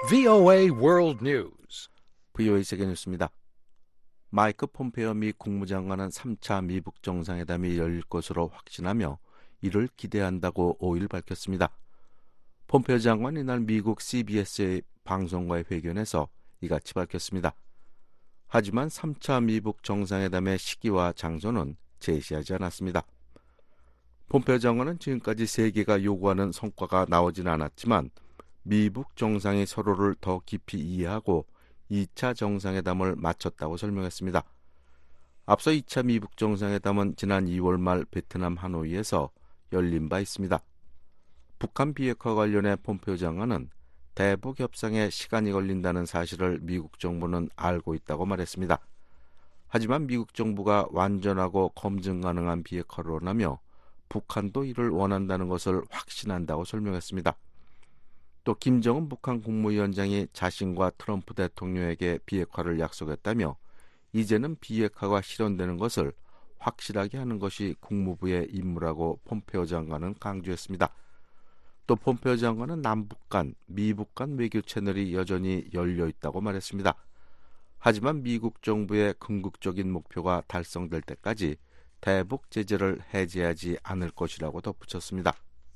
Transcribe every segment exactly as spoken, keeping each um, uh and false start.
브이오에이 World News. 브이오에이 세계 뉴스입니다. 마이크 폼페이오 미 국무장관은 삼 차 미북 정상회담이 열릴 것으로 확신하며 이를 기대한다고 오일 밝혔습니다. 폼페이오 장관은 이날 미국 씨비에스의 방송과의 회견에서 이같이 밝혔습니다. 하지만 삼 차 미북 정상회담의 시기와 장소는 제시하지 않았습니다. 폼페이오 장관은 지금까지 세계가 요구하는 성과가 나오진 않았지만 미북 정상이 서로를 더 깊이 이해하고 이 차 정상회담을 마쳤다고 설명했습니다. 앞서 이 차 미북 정상회담은 지난 이월 말 베트남 하노이에서 열린 바 있습니다. 북한 비핵화 관련해 폼페이오 장관은 대북 협상에 시간이 걸린다는 사실을 미국 정부는 알고 있다고 말했습니다. 하지만 미국 정부가 완전하고 검증 가능한 비핵화를 원하며 북한도 이를 원한다는 것을 확신한다고 설명했습니다. 또 김정은 북한 국무위원장이 자신과 트럼프 대통령에게 비핵화를 약속했다며 이제는 비핵화가 실현되는 것을 확실하게 하는 것이 국무부의 임무라고 폼페이오 장관은 강조했습니다. 또 폼페이오 장관은 남북 간, 미북 간 외교 채널이 여전히 열려 있다고 말했습니다. 하지만 미국 정부의 궁극적인 목표가 달성될 때까지 대북 제재를 해제하지 않을 것이라고 덧붙였습니다.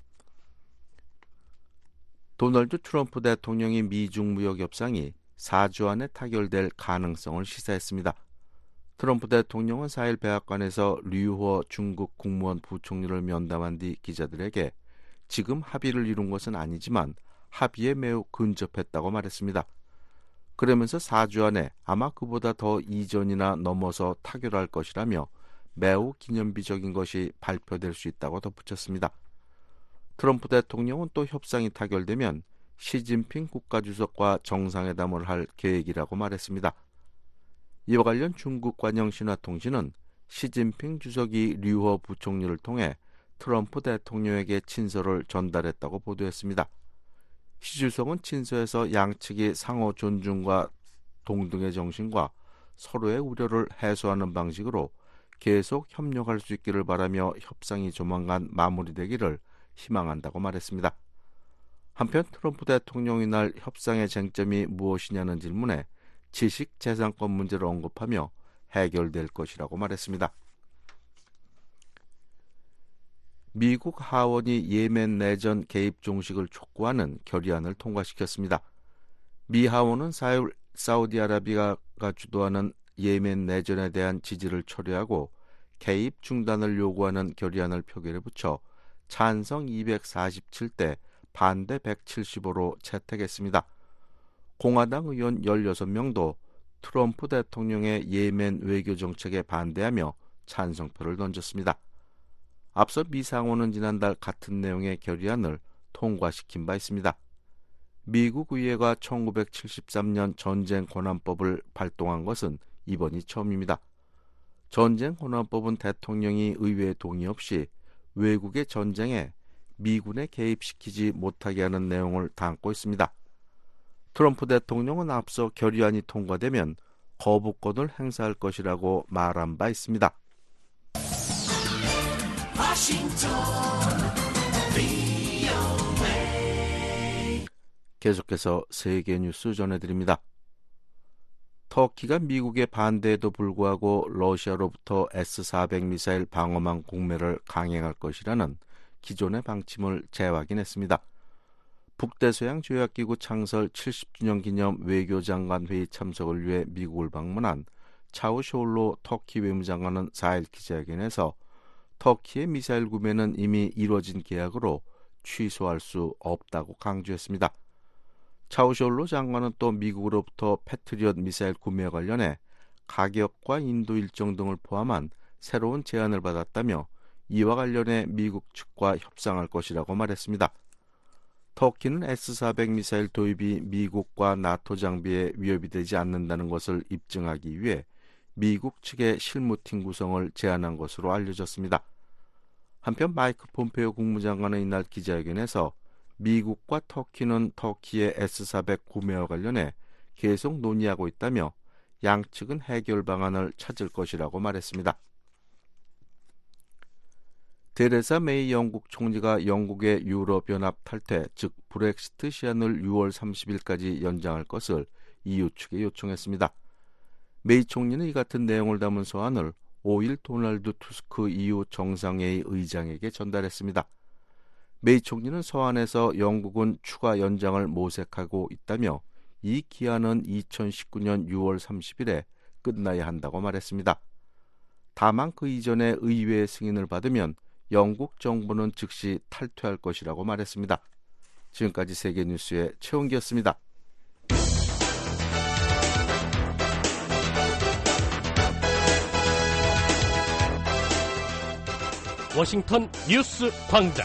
도널드 트럼프 대통령이 미중 무역 협상이 사 주 안에 타결될 가능성을 시사했습니다. 트럼프 대통령은 사 일 백악관에서 류호 중국 국무원 부총리를 면담한 뒤 기자들에게 지금 합의를 이룬 것은 아니지만 합의에 매우 근접했다고 말했습니다. 그러면서 사 주 안에 아마 그보다 더 이전이나 넘어서 타결할 것이라며 매우 기념비적인 것이 발표될 수 있다고 덧붙였습니다. 트럼프 대통령은 또 협상이 타결되면 시진핑 국가주석과 정상회담을 할 계획이라고 말했습니다. 이와 관련 중국 관영 신화통신은 시진핑 주석이 류호 부총리를 통해 트럼프 대통령에게 친서를 전달했다고 보도했습니다. 시 주석은 친서에서 양측이 상호 존중과 동등의 정신과 서로의 우려를 해소하는 방식으로 계속 협력할 수 있기를 바라며 협상이 조만간 마무리되기를 희망한다고 말했습니다. 한편 트럼프 대통령이 날 협상의 쟁점이 무엇이냐는 질문에 지식재산권 문제를 언급하며 해결될 것이라고 말했습니다. 미국 하원이 예멘 내전 개입 종식을 촉구하는 결의안을 통과시켰습니다. 미 하원은 사 일 사우디아라비아가 주도하는 예멘 내전에 대한 지지를 철회하고 개입 중단을 요구하는 결의안을 표결에 붙여 찬성 이백사십칠 대 반대 백칠십오로 채택했습니다. 공화당 의원 열여섯 명도 트럼프 대통령의 예멘 외교 정책에 반대하며 찬성표를 던졌습니다. 앞서 미 상원은 지난달 같은 내용의 결의안을 통과시킨 바 있습니다. 미국 의회가 천구백칠십삼 년 전쟁 권한법을 발동한 것은 이번이 처음입니다. 전쟁 권한법은 대통령이 의회의 동의 없이 외국의 전쟁에 미군에 개입시키지 못하게 하는 내용을 담고 있습니다. 트럼프 대통령은 앞서 결의안이 통과되면 거부권을 행사할 것이라고 말한 바 있습니다. 계속해서 세계 뉴스 전해드립니다. 터키가 미국의 반대에도 불구하고 러시아로부터 에스 사백 미사일 방어망 공매를 강행할 것이라는 기존의 방침을 재확인했습니다. 북대서양 조약기구 창설 칠십 주년 기념 외교장관 회의 참석을 위해 미국을 방문한 차우쇼올로 터키 외무장관은 사 일 기자회견에서 터키의 미사일 구매는 이미 이뤄진 계약으로 취소할 수 없다고 강조했습니다. 차우쇼올로 장관은 또 미국으로부터 패트리엇 미사일 구매와 관련해 가격과 인도 일정 등을 포함한 새로운 제안을 받았다며 이와 관련해 미국 측과 협상할 것이라고 말했습니다. 터키는 에스 사백 미사일 도입이 미국과 나토 장비에 위협이 되지 않는다는 것을 입증하기 위해 미국 측의 실무팀 구성을 제안한 것으로 알려졌습니다. 한편 마이크 폼페이오 국무장관은 이날 기자회견에서 미국과 터키는 터키의 에스 사백 구매와 관련해 계속 논의하고 있다며 양측은 해결 방안을 찾을 것이라고 말했습니다. 테레사 메이 영국 총리가 영국의 유럽연합 탈퇴, 즉 브렉시트 시한을 유월 삼십일까지 연장할 것을 이유 측에 요청했습니다. 메이 총리는 이 같은 내용을 담은 서한을 오일 도널드 투스크 이유 정상회의 의장에게 전달했습니다. 메이 총리는 서한에서 영국은 추가 연장을 모색하고 있다며 이 기한은 이천십구년 유월 삼십일에 끝나야 한다고 말했습니다. 다만 그 이전에 의회의 승인을 받으면 영국 정부는 즉시 탈퇴할 것이라고 말했습니다. 지금까지 세계뉴스의 최홍기였습니다. 워싱턴 뉴스 광장.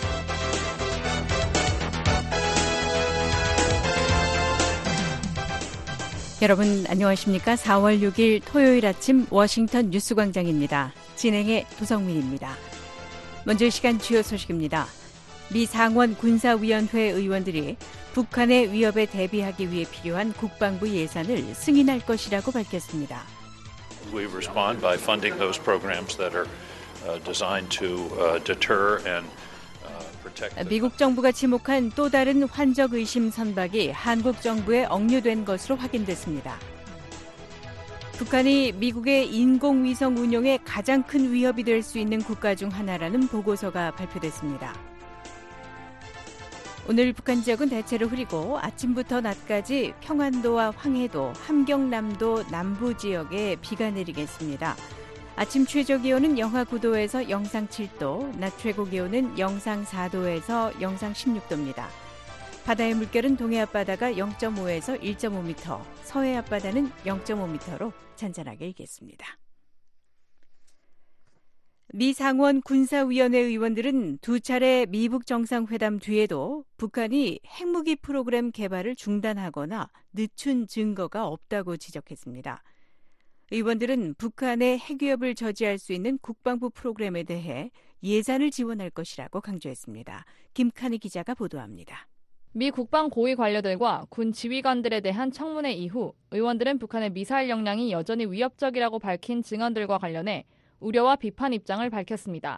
여러분 안녕하십니까? 사월 육일 토요일 아침 워싱턴 뉴스 광장입니다. 진행의 도성민입니다. 먼저 이 시간 주요 소식입니다. 미 상원 군사위원회 의원들이 북한의 위협에 대비하기 위해 필요한 국방부 예산을 승인할 것이라고 밝혔습니다. We respond by funding those programs that are designed to deter and protect. 미국 정부가 지목한 또 다른 환적 의심 선박이 한국 정부에 억류된 것으로 확인됐습니다. 북한이 미국의 인공위성 운용에 가장 큰 위협이 될 수 있는 국가 중 하나라는 보고서가 발표됐습니다. 오늘 북한 지역은 대체로 흐리고 아침부터 낮까지 평안도와 황해도, 함경남도 남부 지역에 비가 내리겠습니다. 아침 최저 기온은 영하 구도에서 영상 칠도, 낮 최고 기온은 영상 사도에서 영상 십육도입니다. 바다의 물결은 동해 앞바다가 영점오에서 일점오 미터, 서해 앞바다는 영점오 미터로 잔잔하게 일겠습니다. 미 상원 군사위원회 의원들은 두 차례 미북 정상회담 뒤에도 북한이 핵무기 프로그램 개발을 중단하거나 늦춘 증거가 없다고 지적했습니다. 의원들은 북한의 핵위협을 저지할 수 있는 국방부 프로그램에 대해 예산을 지원할 것이라고 강조했습니다. 김칸희 기자가 보도합니다. 미 국방 고위 관료들과 군 지휘관들에 대한 청문회 이후 의원들은 북한의 미사일 역량이 여전히 위협적이라고 밝힌 증언들과 관련해 우려와 비판 입장을 밝혔습니다.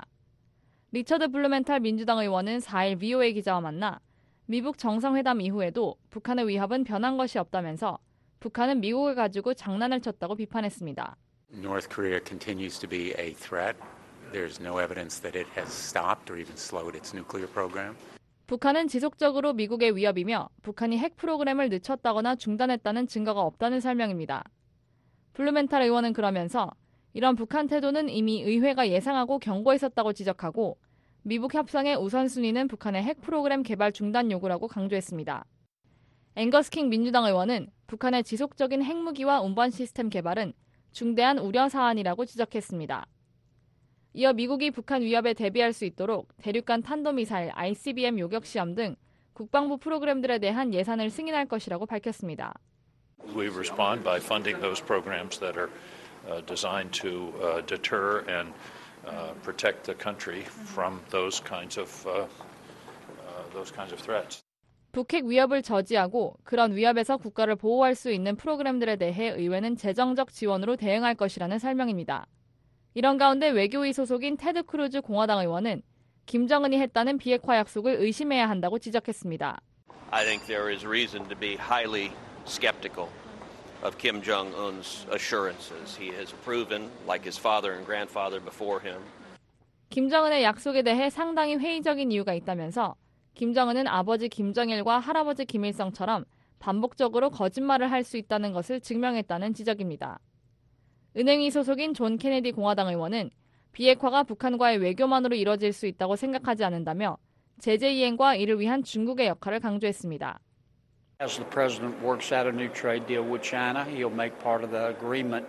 리처드 블루멘탈 민주당 의원은 사일 브이오에이 기자와 만나 미북 정상회담 이후에도 북한의 위협은 변한 것이 없다면서 북한은 미국을 가지고 장난을 쳤다고 비판했습니다. North Korea continues to be a threat. There's no evidence that it has stopped or even slowed its nuclear program. 북한은 지속적으로 미국의 위협이며 북한이 핵 프로그램을 늦췄다거나 중단했다는 증거가 없다는 설명입니다. 블루멘탈 의원은 그러면서 이런 북한 태도는 이미 의회가 예상하고 경고했었다고 지적하고 미북 협상의 우선순위는 북한의 핵 프로그램 개발 중단 요구라고 강조했습니다. 앵거스 킹 민주당 의원은 북한의 지속적인 핵무기와 운반 시스템 개발은 중대한 우려 사안이라고 지적했습니다. 이어 미국이 북한 위협에 대비할 수 있도록 대륙간 탄도미사일 아이씨비엠 요격 시험 등 국방부 프로그램들에 대한 예산을 승인할 것이라고 밝혔습니다. We respond by funding those programs that are designed to deter and protect the country from those kinds of those kinds of threats. 북핵 위협을 저지하고 그런 위협에서 국가를 보호할 수 있는 프로그램들에 대해 의회는 재정적 지원으로 대응할 것이라는 설명입니다. 이런 가운데 외교위 소속인 테드 크루즈 공화당 의원은 김정은이 했다는 비핵화 약속을 의심해야 한다고 지적했습니다. I think there is reason to be highly skeptical of Kim Jong-un's assurances. He has proven, like his father and grandfather before him. 김정은의 약속에 대해 상당히 회의적인 이유가 있다면서 김정은은 아버지 김정일과 할아버지 김일성처럼 반복적으로 거짓말을 할 수 있다는 것을 증명했다는 지적입니다. 은행위 소속인 존 케네디 공화당 의원은 비핵화가 북한과의 외교만으로 이뤄질 수 있다고 생각하지 않는다며 제재 이행과 이를 위한 중국의 역할을 강조했습니다. As the president works out a new trade deal with China, he'll make part of the agreement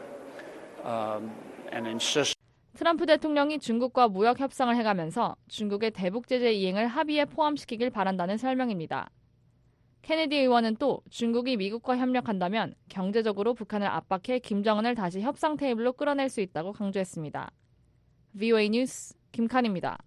um, and insist. 트럼프 대통령이 중국과 무역 협상을 해가면서 중국의 대북 제재 이행을 합의에 포함시키길 바란다는 설명입니다. 케네디 의원은 또 중국이 미국과 협력한다면 경제적으로 북한을 압박해 김정은을 다시 협상 테이블로 끌어낼 수 있다고 강조했습니다. 브이오에이 뉴스 김칸입니다.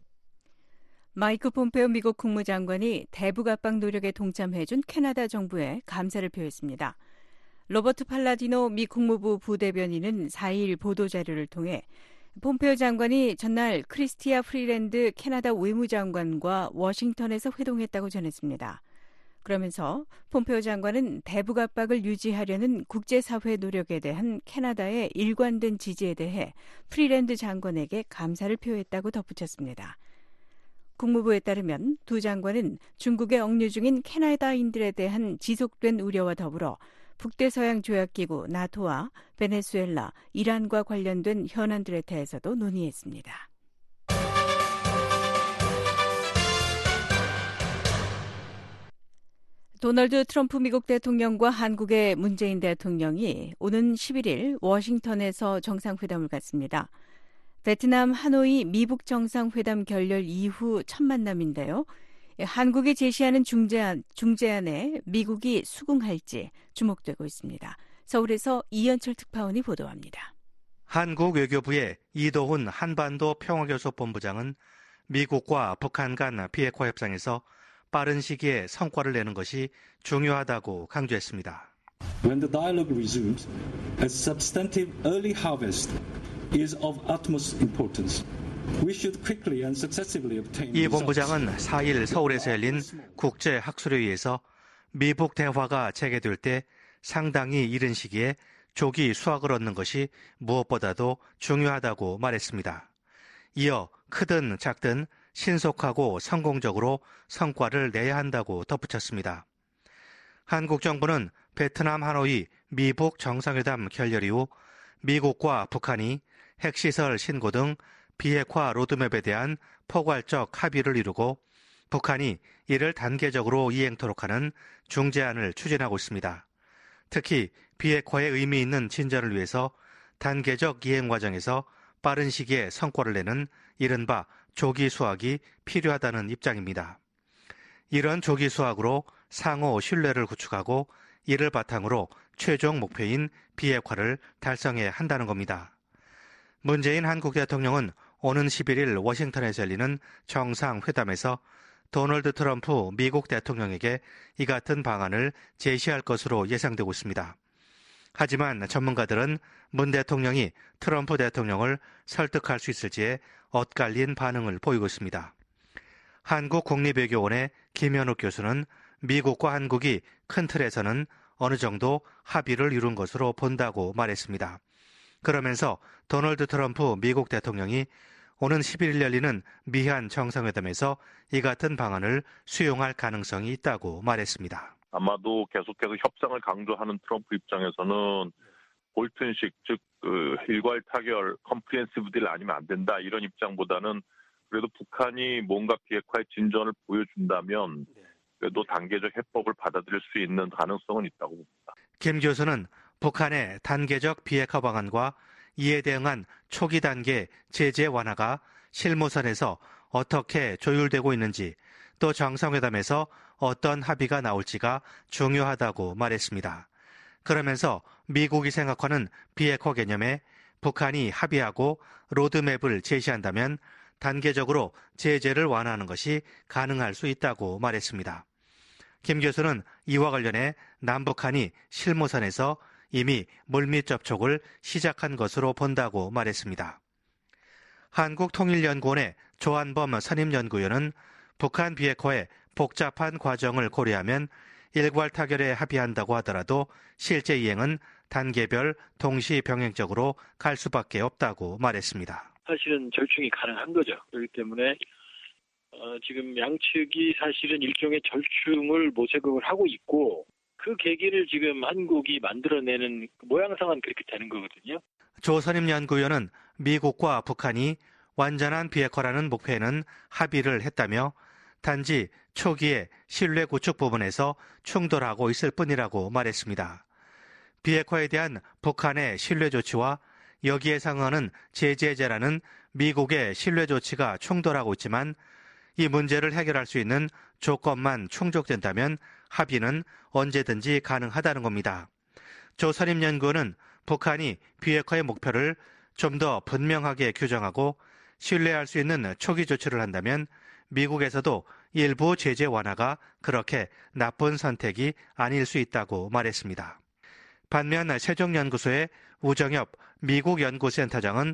마이크 폼페오 미국 국무장관이 대북 압박 노력에 동참해준 캐나다 정부에 감사를 표했습니다. 로버트 팔라디노 미 국무부 부대변인은 사일 보도자료를 통해 폼페오 장관이 전날 크리스티아 프리랜드 캐나다 외무장관과 워싱턴에서 회동했다고 전했습니다. 그러면서 폼페오 장관은 대북 압박을 유지하려는 국제사회 노력에 대한 캐나다의 일관된 지지에 대해 프리랜드 장관에게 감사를 표했다고 덧붙였습니다. 국무부에 따르면 두 장관은 중국에 억류 중인 캐나다인들에 대한 지속된 우려와 더불어 북대서양조약기구 나토와 베네수엘라, 이란과 관련된 현안들에 대해서도 논의했습니다. 도널드 트럼프 미국 대통령과 한국의 문재인 대통령이 오는 십일일 워싱턴에서 정상회담을 갖습니다. 베트남 하노이 미북 정상회담 결렬 이후 첫 만남인데요. 한국이 제시하는 중재안, 중재안에 미국이 수긍할지 주목되고 있습니다. 서울에서 이현철 특파원이 보도합니다. 한국 외교부의 이도훈 한반도 평화교섭본부장은 미국과 북한 간 비핵화 협상에서 빠른 시기에 성과를 내는 것이 중요하다고 강조했습니다. When the dialogue resumes, a substantive early harvest is of utmost importance. We should quickly and successively obtain. 이 본부장은 사일 서울에서 열린 국제학술회의에서 미북 대화가 재개될 때 상당히 이른 시기에 조기 수확을 얻는 것이 무엇보다도 중요하다고 말했습니다. 이어 크든 작든 신속하고 성공적으로 성과를 내야 한다고 덧붙였습니다. 한국 정부는 베트남 하노이 미북 정상회담 결렬 이후 미국과 북한이 핵시설 신고 등 비핵화 로드맵에 대한 포괄적 합의를 이루고 북한이 이를 단계적으로 이행토록 하는 중재안을 추진하고 있습니다. 특히 비핵화에 의미 있는 진전을 위해서 단계적 이행 과정에서 빠른 시기에 성과를 내는 이른바 조기 수확이 필요하다는 입장입니다. 이런 조기 수확으로 상호 신뢰를 구축하고 이를 바탕으로 최종 목표인 비핵화를 달성해야 한다는 겁니다. 문재인 한국 대통령은 오는 십일일 워싱턴에서 열리는 정상회담에서 도널드 트럼프 미국 대통령에게 이 같은 방안을 제시할 것으로 예상되고 있습니다. 하지만 전문가들은 문 대통령이 트럼프 대통령을 설득할 수 있을지에 엇갈린 반응을 보이고 있습니다. 한국국립외교원의 김현욱 교수는 미국과 한국이 큰 틀에서는 어느 정도 합의를 이룬 것으로 본다고 말했습니다. 그러면서 도널드 트럼프 미국 대통령이 오는 십일일 열리는 미한 정상회담에서 이 같은 방안을 수용할 가능성이 있다고 말했습니다. 아마도 계속해서 협상을 강조하는 트럼프 입장에서는 볼튼식, 즉 그 일괄 타결, 컴프리헨시브 딜 아니면 안 된다 이런 입장보다는 그래도 북한이 뭔가 비핵화의 진전을 보여준다면 그래도 단계적 해법을 받아들일 수 있는 가능성은 있다고 봅니다. 김 교수는 북한의 단계적 비핵화 방안과 이에 대응한 초기 단계 제재 완화가 실무선에서 어떻게 조율되고 있는지 또 정상회담에서 어떤 합의가 나올지가 중요하다고 말했습니다. 그러면서 미국이 생각하는 비핵화 개념에 북한이 합의하고 로드맵을 제시한다면 단계적으로 제재를 완화하는 것이 가능할 수 있다고 말했습니다. 김 교수는 이와 관련해 남북한이 실무선에서 이미 물밑 접촉을 시작한 것으로 본다고 말했습니다. 한국통일연구원의 조한범 선임연구위원은 북한 비핵화의 복잡한 과정을 고려하면 일괄 타결에 합의한다고 하더라도 실제 이행은 단계별 동시 병행적으로 갈 수밖에 없다고 말했습니다. 사실은 절충이 가능한 거죠. 그렇기 때문에 어, 지금 양측이 사실은 일종의 절충을 모색을 하고 있고 그 계기를 지금 한국이 만들어내는 모양상은 그렇게 되는 거거든요. 조 선임연구위원은 미국과 북한이 완전한 비핵화라는 목표에는 합의를 했다며 단지 초기에 신뢰 구축 부분에서 충돌하고 있을 뿐이라고 말했습니다. 비핵화에 대한 북한의 신뢰 조치와 여기에 상응하는 제재제라는 미국의 신뢰 조치가 충돌하고 있지만 이 문제를 해결할 수 있는 조건만 충족된다면 합의는 언제든지 가능하다는 겁니다. 조 선임연구원은 북한이 비핵화의 목표를 좀 더 분명하게 규정하고 신뢰할 수 있는 초기 조치를 한다면 미국에서도 일부 제재 완화가 그렇게 나쁜 선택이 아닐 수 있다고 말했습니다. 반면 세종연구소의 우정엽 미국 연구센터장은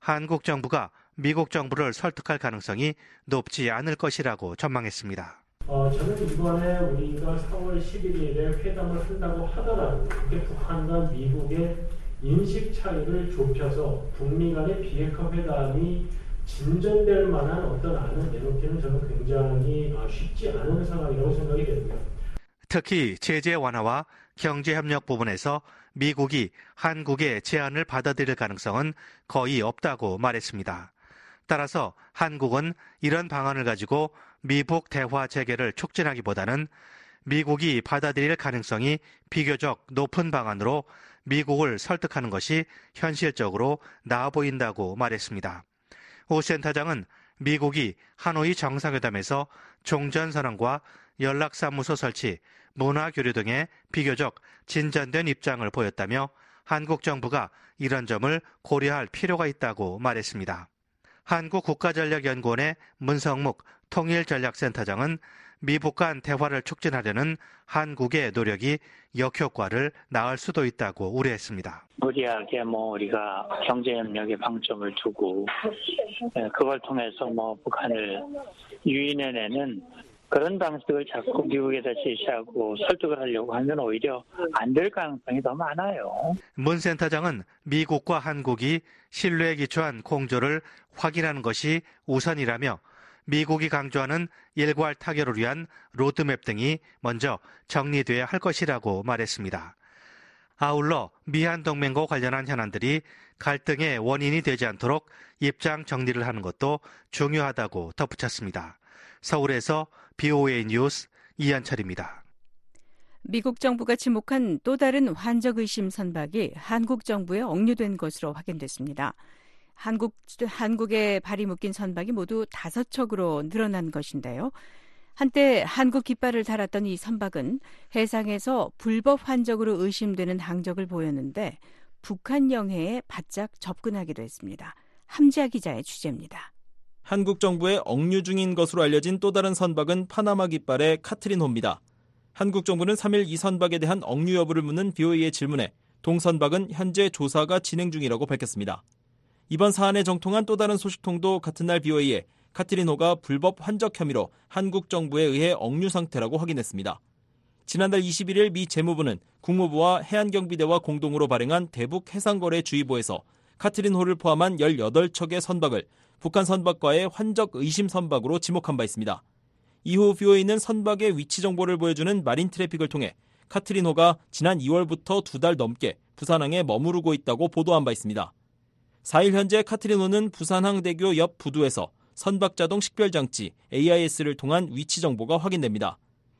한국 정부가 미국 정부를 설득할 가능성이 높지 않을 것이라고 전망했습니다. 어, 저는 이번에 우리가 사월 십일일에 회담을 한다고 하더라도 그게 북한과 미국의 인식 차이를 좁혀서 북미 간의 비핵화 회담이 진전될 만한 어떤 안을 내놓기는 저는 굉장히 쉽지 않은 상황이라고 생각이 됩니다. 특히 제재 완화와 경제협력 부분에서 미국이 한국의 제안을 받아들일 가능성은 거의 없다고 말했습니다. 따라서 한국은 이런 방안을 가지고 미북 대화 재개를 촉진하기보다는 미국이 받아들일 가능성이 비교적 높은 방안으로 미국을 설득하는 것이 현실적으로 나아 보인다고 말했습니다. 오 센터장은 미국이 하노이 정상회담에서 종전선언과 연락사무소 설치, 문화교류 등의 비교적 진전된 입장을 보였다며 한국 정부가 이런 점을 고려할 필요가 있다고 말했습니다. 한국국가전략연구원의 문성묵 통일전략센터장은 미북 간 대화를 촉진하려는 한국의 노력이 역효과를 낳을 수도 있다고 우려했습니다. 무리하게 뭐 우리가 경제협력에 방점을 두고 그걸 통해서 뭐 북한을 유인해내는 그런 방식을 자꾸 미국에다 제시하고 설득을 하려고 하면 오히려 안 될 가능성이 더 많아요. 문 센터장은 미국과 한국이 신뢰에 기초한 공조를 확인하는 것이 우선이라며 미국이 강조하는 일괄 타결을 위한 로드맵 등이 먼저 정리돼야 할 것이라고 말했습니다. 아울러 미한동맹과 관련한 현안들이 갈등의 원인이 되지 않도록 입장 정리를 하는 것도 중요하다고 덧붙였습니다. 서울에서 비오에이 뉴스 이현철입니다. 미국 정부가 지목한 또 다른 환적 의심 선박이 한국 정부에 억류된 것으로 확인됐습니다. 한국, 한국에 발이 묶인 선박이 모두 다섯 척으로 늘어난 것인데요. 한때 한국 깃발을 달았던 이 선박은 해상에서 불법 환적으로 의심되는 항적을 보였는데 북한 영해에 바짝 접근하기도 했습니다. 함지아 기자의 취재입니다. 한국 정부에 억류 중인 것으로 알려진 또 다른 선박은 파나마 깃발의 카트린호입니다. 한국 정부는 삼 일 이 선박에 대한 억류 여부를 묻는 비오에이의 질문에 동선박은 현재 조사가 진행 중이라고 밝혔습니다. 이번 사안에 정통한 또 다른 소식통도 같은 날 비오에이에 카트린호가 불법 환적 혐의로 한국 정부에 의해 억류 상태라고 확인했습니다. 지난달 이십일일 미 재무부는 국무부와 해안경비대와 공동으로 발행한 대북 해상거래주의보에서 카트린호를 포함한 열여덟 척의 선박을 북한 선박과의 환적 의심 선박으로 지목한 바 있습니다. 이후 비오에이는 선박의 위치 정보를 보여주는 마린 트래픽을 통해 카트린호가 지난 이월부터 두 달 넘게 부산항에 머무르고 있다고 보도한 바 있습니다. 사일 현재 카트린호는 부산항대교 옆 부두에서 선박자동 식별장치 에이아이에스를 통한 위치 정보가 확인됩니다.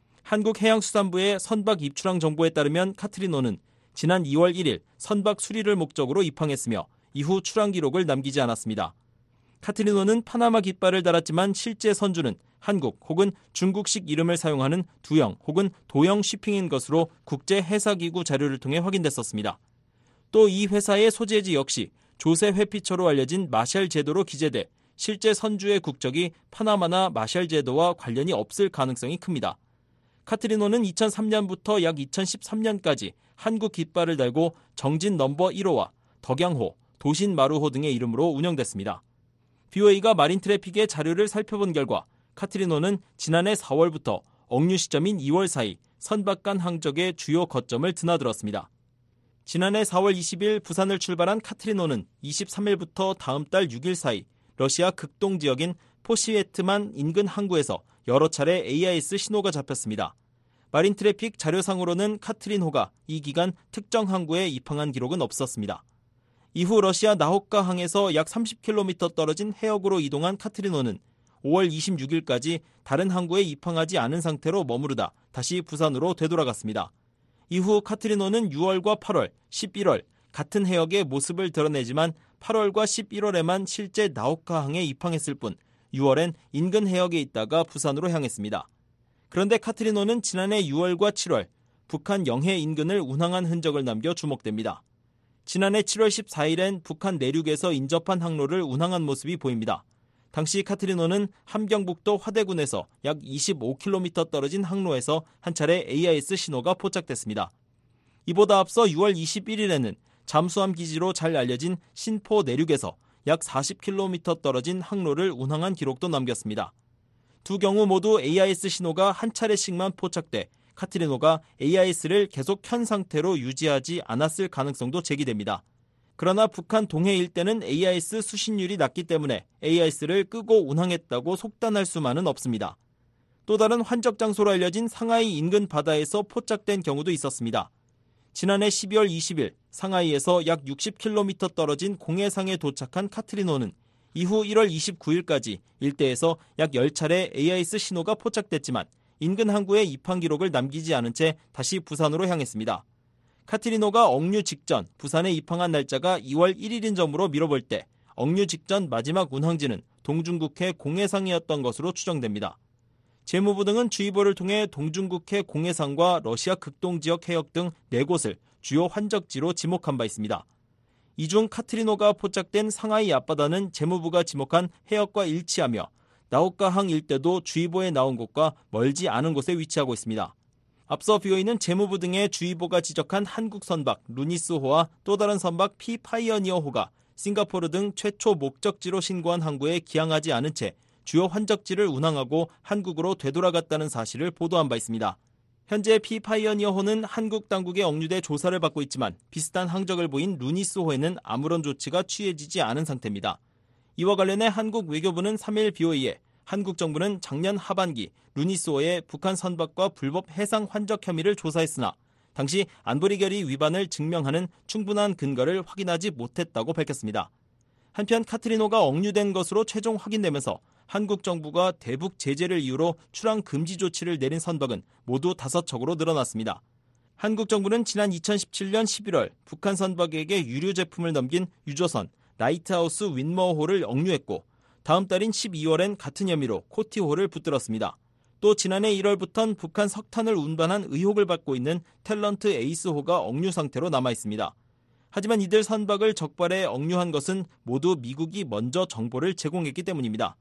한국해양수산부의 선박 입출항 정보에 따르면 카트린호는 지난 이월 일일 선박 수리를 목적으로 입항했으며 이후 출항 기록을 남기지 않았습니다. 카트린호는 파나마 깃발을 달았지만 실제 선주는 한국 혹은 중국식 이름을 사용하는 두영 혹은 도영 쉬핑인 것으로 국제해사기구 자료를 통해 확인됐었습니다. 또 이 회사의 소재지 역시 조세 회피처로 알려진 마샬 제도로 기재돼 실제 선주의 국적이 파나마나 마샬 제도와 관련이 없을 가능성이 큽니다. 카트린호는 이천삼년부터 약 이천십삼년까지 한국 깃발을 달고 정진 넘버 일호와 덕양호, 도신마루호 등의 이름으로 운영됐습니다. 비오에이가 마린 트래픽의 자료를 살펴본 결과 카트린호는 지난해 사월부터 억류 시점인 이월 사이 선박 간 항적의 주요 거점을 드나들었습니다. 지난해 사월 이십일 부산을 출발한 카트린호는 이십삼일부터 다음 달 육일 사이 러시아 극동 지역인 포시웨트만 인근 항구에서 여러 차례 에이아이에스 신호가 잡혔습니다. 마린 트래픽 자료상으로는 카트린호가 이 기간 특정 항구에 입항한 기록은 없었습니다. 이후 러시아 나호카항에서 약 삼십 킬로미터 떨어진 해역으로 이동한 카트린호는 오월 이십육일까지 다른 항구에 입항하지 않은 상태로 머무르다 다시 부산으로 되돌아갔습니다. 이후 카트린호는 유월과 팔월, 십일월 같은 해역의 모습을 드러내지만 팔월과 십일월에만 실제 나호카항에 입항했을 뿐 유월엔 인근 해역에 있다가 부산으로 향했습니다. 그런데 카트린호는 지난해 유월과 칠월 북한 영해 인근을 운항한 흔적을 남겨 주목됩니다. 지난해 칠월 십사일엔 북한 내륙에서 인접한 항로를 운항한 모습이 보입니다. 당시 카트린호는 함경북도 화대군에서 약 이십오 킬로미터 떨어진 항로에서 한 차례 에이아이에스 신호가 포착됐습니다. 이보다 앞서 유월 이십일일에는 잠수함 기지로 잘 알려진 신포 내륙에서 약 사십 킬로미터 떨어진 항로를 운항한 기록도 남겼습니다. 두 경우 모두 에이아이에스 신호가 한 차례씩만 포착돼 카트리노가 에이아이에스를 계속 켠 상태로 유지하지 않았을 가능성도 제기됩니다. 그러나 북한 동해 일대는 에이아이에스 수신율이 낮기 때문에 에이아이에스를 끄고 운항했다고 속단할 수만은 없습니다. 또 다른 환적 장소로 알려진 상하이 인근 바다에서 포착된 경우도 있었습니다. 지난해 십이월 이십일 상하이에서 약 육십 킬로미터 떨어진 공해상에 도착한 카트리노는 이후 일월 이십구일까지 일대에서 약 열 차례 에이아이에스 신호가 포착됐지만 인근 항구에 입항 기록을 남기지 않은 채 다시 부산으로 향했습니다. 카트리노가 억류 직전 부산에 입항한 날짜가 이월 일일인 점으로 미뤄볼 때 억류 직전 마지막 운항지는 동중국해 공해상이었던 것으로 추정됩니다. 재무부 등은 주의보를 통해 동중국해 공해상과 러시아 극동지역 해역 등 네 곳을 주요 환적지로 지목한 바 있습니다. 이 중 카트리노가 포착된 상하이 앞바다는 재무부가 지목한 해역과 일치하며 나우카항 일대도 주의보에 나온 곳과 멀지 않은 곳에 위치하고 있습니다. 앞서 비오이는 재무부 등의 주의보가 지적한 한국 선박 루니스호와 또 다른 선박 피파이어니어호가 싱가포르 등 최초 목적지로 신고한 항구에 기항하지 않은 채 주요 환적지를 운항하고 한국으로 되돌아갔다는 사실을 보도한 바 있습니다. 현재 피파이어니어호는 한국 당국의 억류돼 조사를 받고 있지만 비슷한 항적을 보인 루니스호에는 아무런 조치가 취해지지 않은 상태입니다. 이와 관련해 한국 외교부는 삼일 비오이에 한국 정부는 작년 하반기 루니스호의 북한 선박과 불법 해상 환적 혐의를 조사했으나 당시 안보리 결의 위반을 증명하는 충분한 근거를 확인하지 못했다고 밝혔습니다. 한편 카트리노가 억류된 것으로 최종 확인되면서 한국 정부가 대북 제재를 이유로 출항 금지 조치를 내린 선박은 모두 다섯 척으로 늘어났습니다. 한국 정부는 지난 이천십칠년 십일월 북한 선박에게 유류 제품을 넘긴 유조선 라이트하우스 윈머호를 억류했고 다음 달인 십이월엔 같은 혐의로 코티호를 붙들었습니다. 또 지난해 일월부터는 북한 석탄을 운반한 의혹을 받고 있는 탤런트 에이스호가 억류 상태로 남아있습니다. 하지만 이들 선박을 적발해 억류한 것은 모두 미국이 먼저 정보를 제공했기 때문입니다.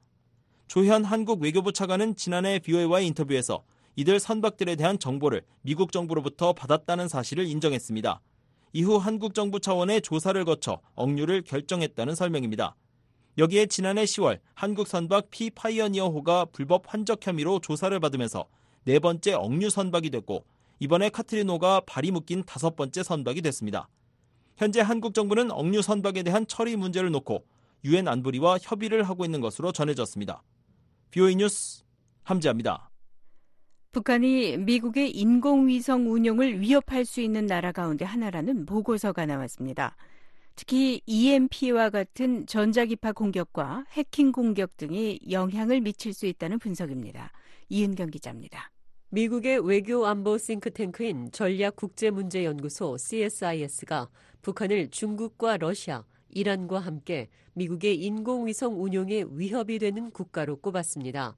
조현 한국 외교부 차관은 지난해 비오에이와의 인터뷰에서 이들 선박들에 대한 정보를 미국 정부로부터 받았다는 사실을 인정했습니다. 이후 한국 정부 차원의 조사를 거쳐 억류를 결정했다는 설명입니다. 여기에 지난해 시월 한국 선박 피파이어니어호가 불법 환적 혐의로 조사를 받으면서 네 번째 억류 선박이 됐고 이번에 카트리노가 발이 묶인 다섯 번째 선박이 됐습니다. 현재 한국 정부는 억류 선박에 대한 처리 문제를 놓고 유엔 안보리와 협의를 하고 있는 것으로 전해졌습니다. 비오이 뉴스 함지아입니다. 북한이 미국의 인공위성 운용을 위협할 수 있는 나라 가운데 하나라는 보고서가 나왔습니다. 특히 이엠피와 같은 전자기파 공격과 해킹 공격 등이 영향을 미칠 수 있다는 분석입니다. 이은경 기자입니다. 미국의 외교안보 싱크탱크인 전략국제문제연구소 씨에스아이에스가 북한을 중국과 러시아, 이란과 함께 미국의 인공위성 운용에 위협이 되는 국가로 꼽았습니다.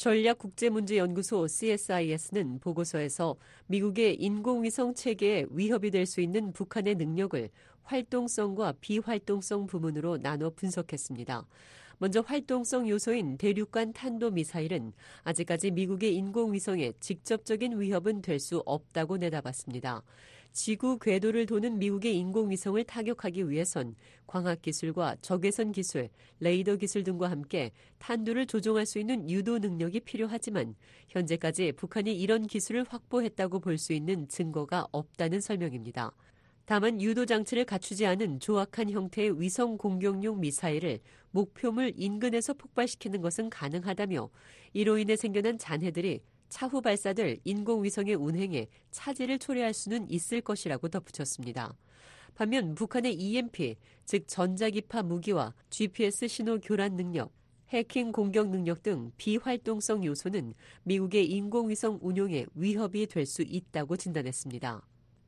전략국제문제연구소 씨에스아이에스는 보고서에서 미국의 인공위성 체계에 위협이 될 수 있는 북한의 능력을 활동성과 비활동성 부문으로 나눠 분석했습니다. 먼저 활동성 요소인 대륙간 탄도미사일은 아직까지 미국의 인공위성에 직접적인 위협은 될 수 없다고 내다봤습니다. 지구 궤도를 도는 미국의 인공위성을 타격하기 위해선 광학기술과 적외선 기술, 레이더 기술 등과 함께 탄두를 조종할 수 있는 유도 능력이 필요하지만 현재까지 북한이 이런 기술을 확보했다고 볼 수 있는 증거가 없다는 설명입니다. 다만 유도 장치를 갖추지 않은 조악한 형태의 위성 공격용 미사일을 목표물 인근에서 폭발시키는 것은 가능하다며 이로 인해 생겨난 잔해들이 차후 발사될 인공위성의 운행에 차질을 초래할 수는 있을 것이라고 덧붙였습니다. 반면 북한의 이엠피, 즉 전자기파 무기와 지피에스 신호 교란 능력, 해킹 공격 능력 등 비활동성 요소는 미국의 인공위성 운용에 위협이 될 수 있다고 진단했습니다.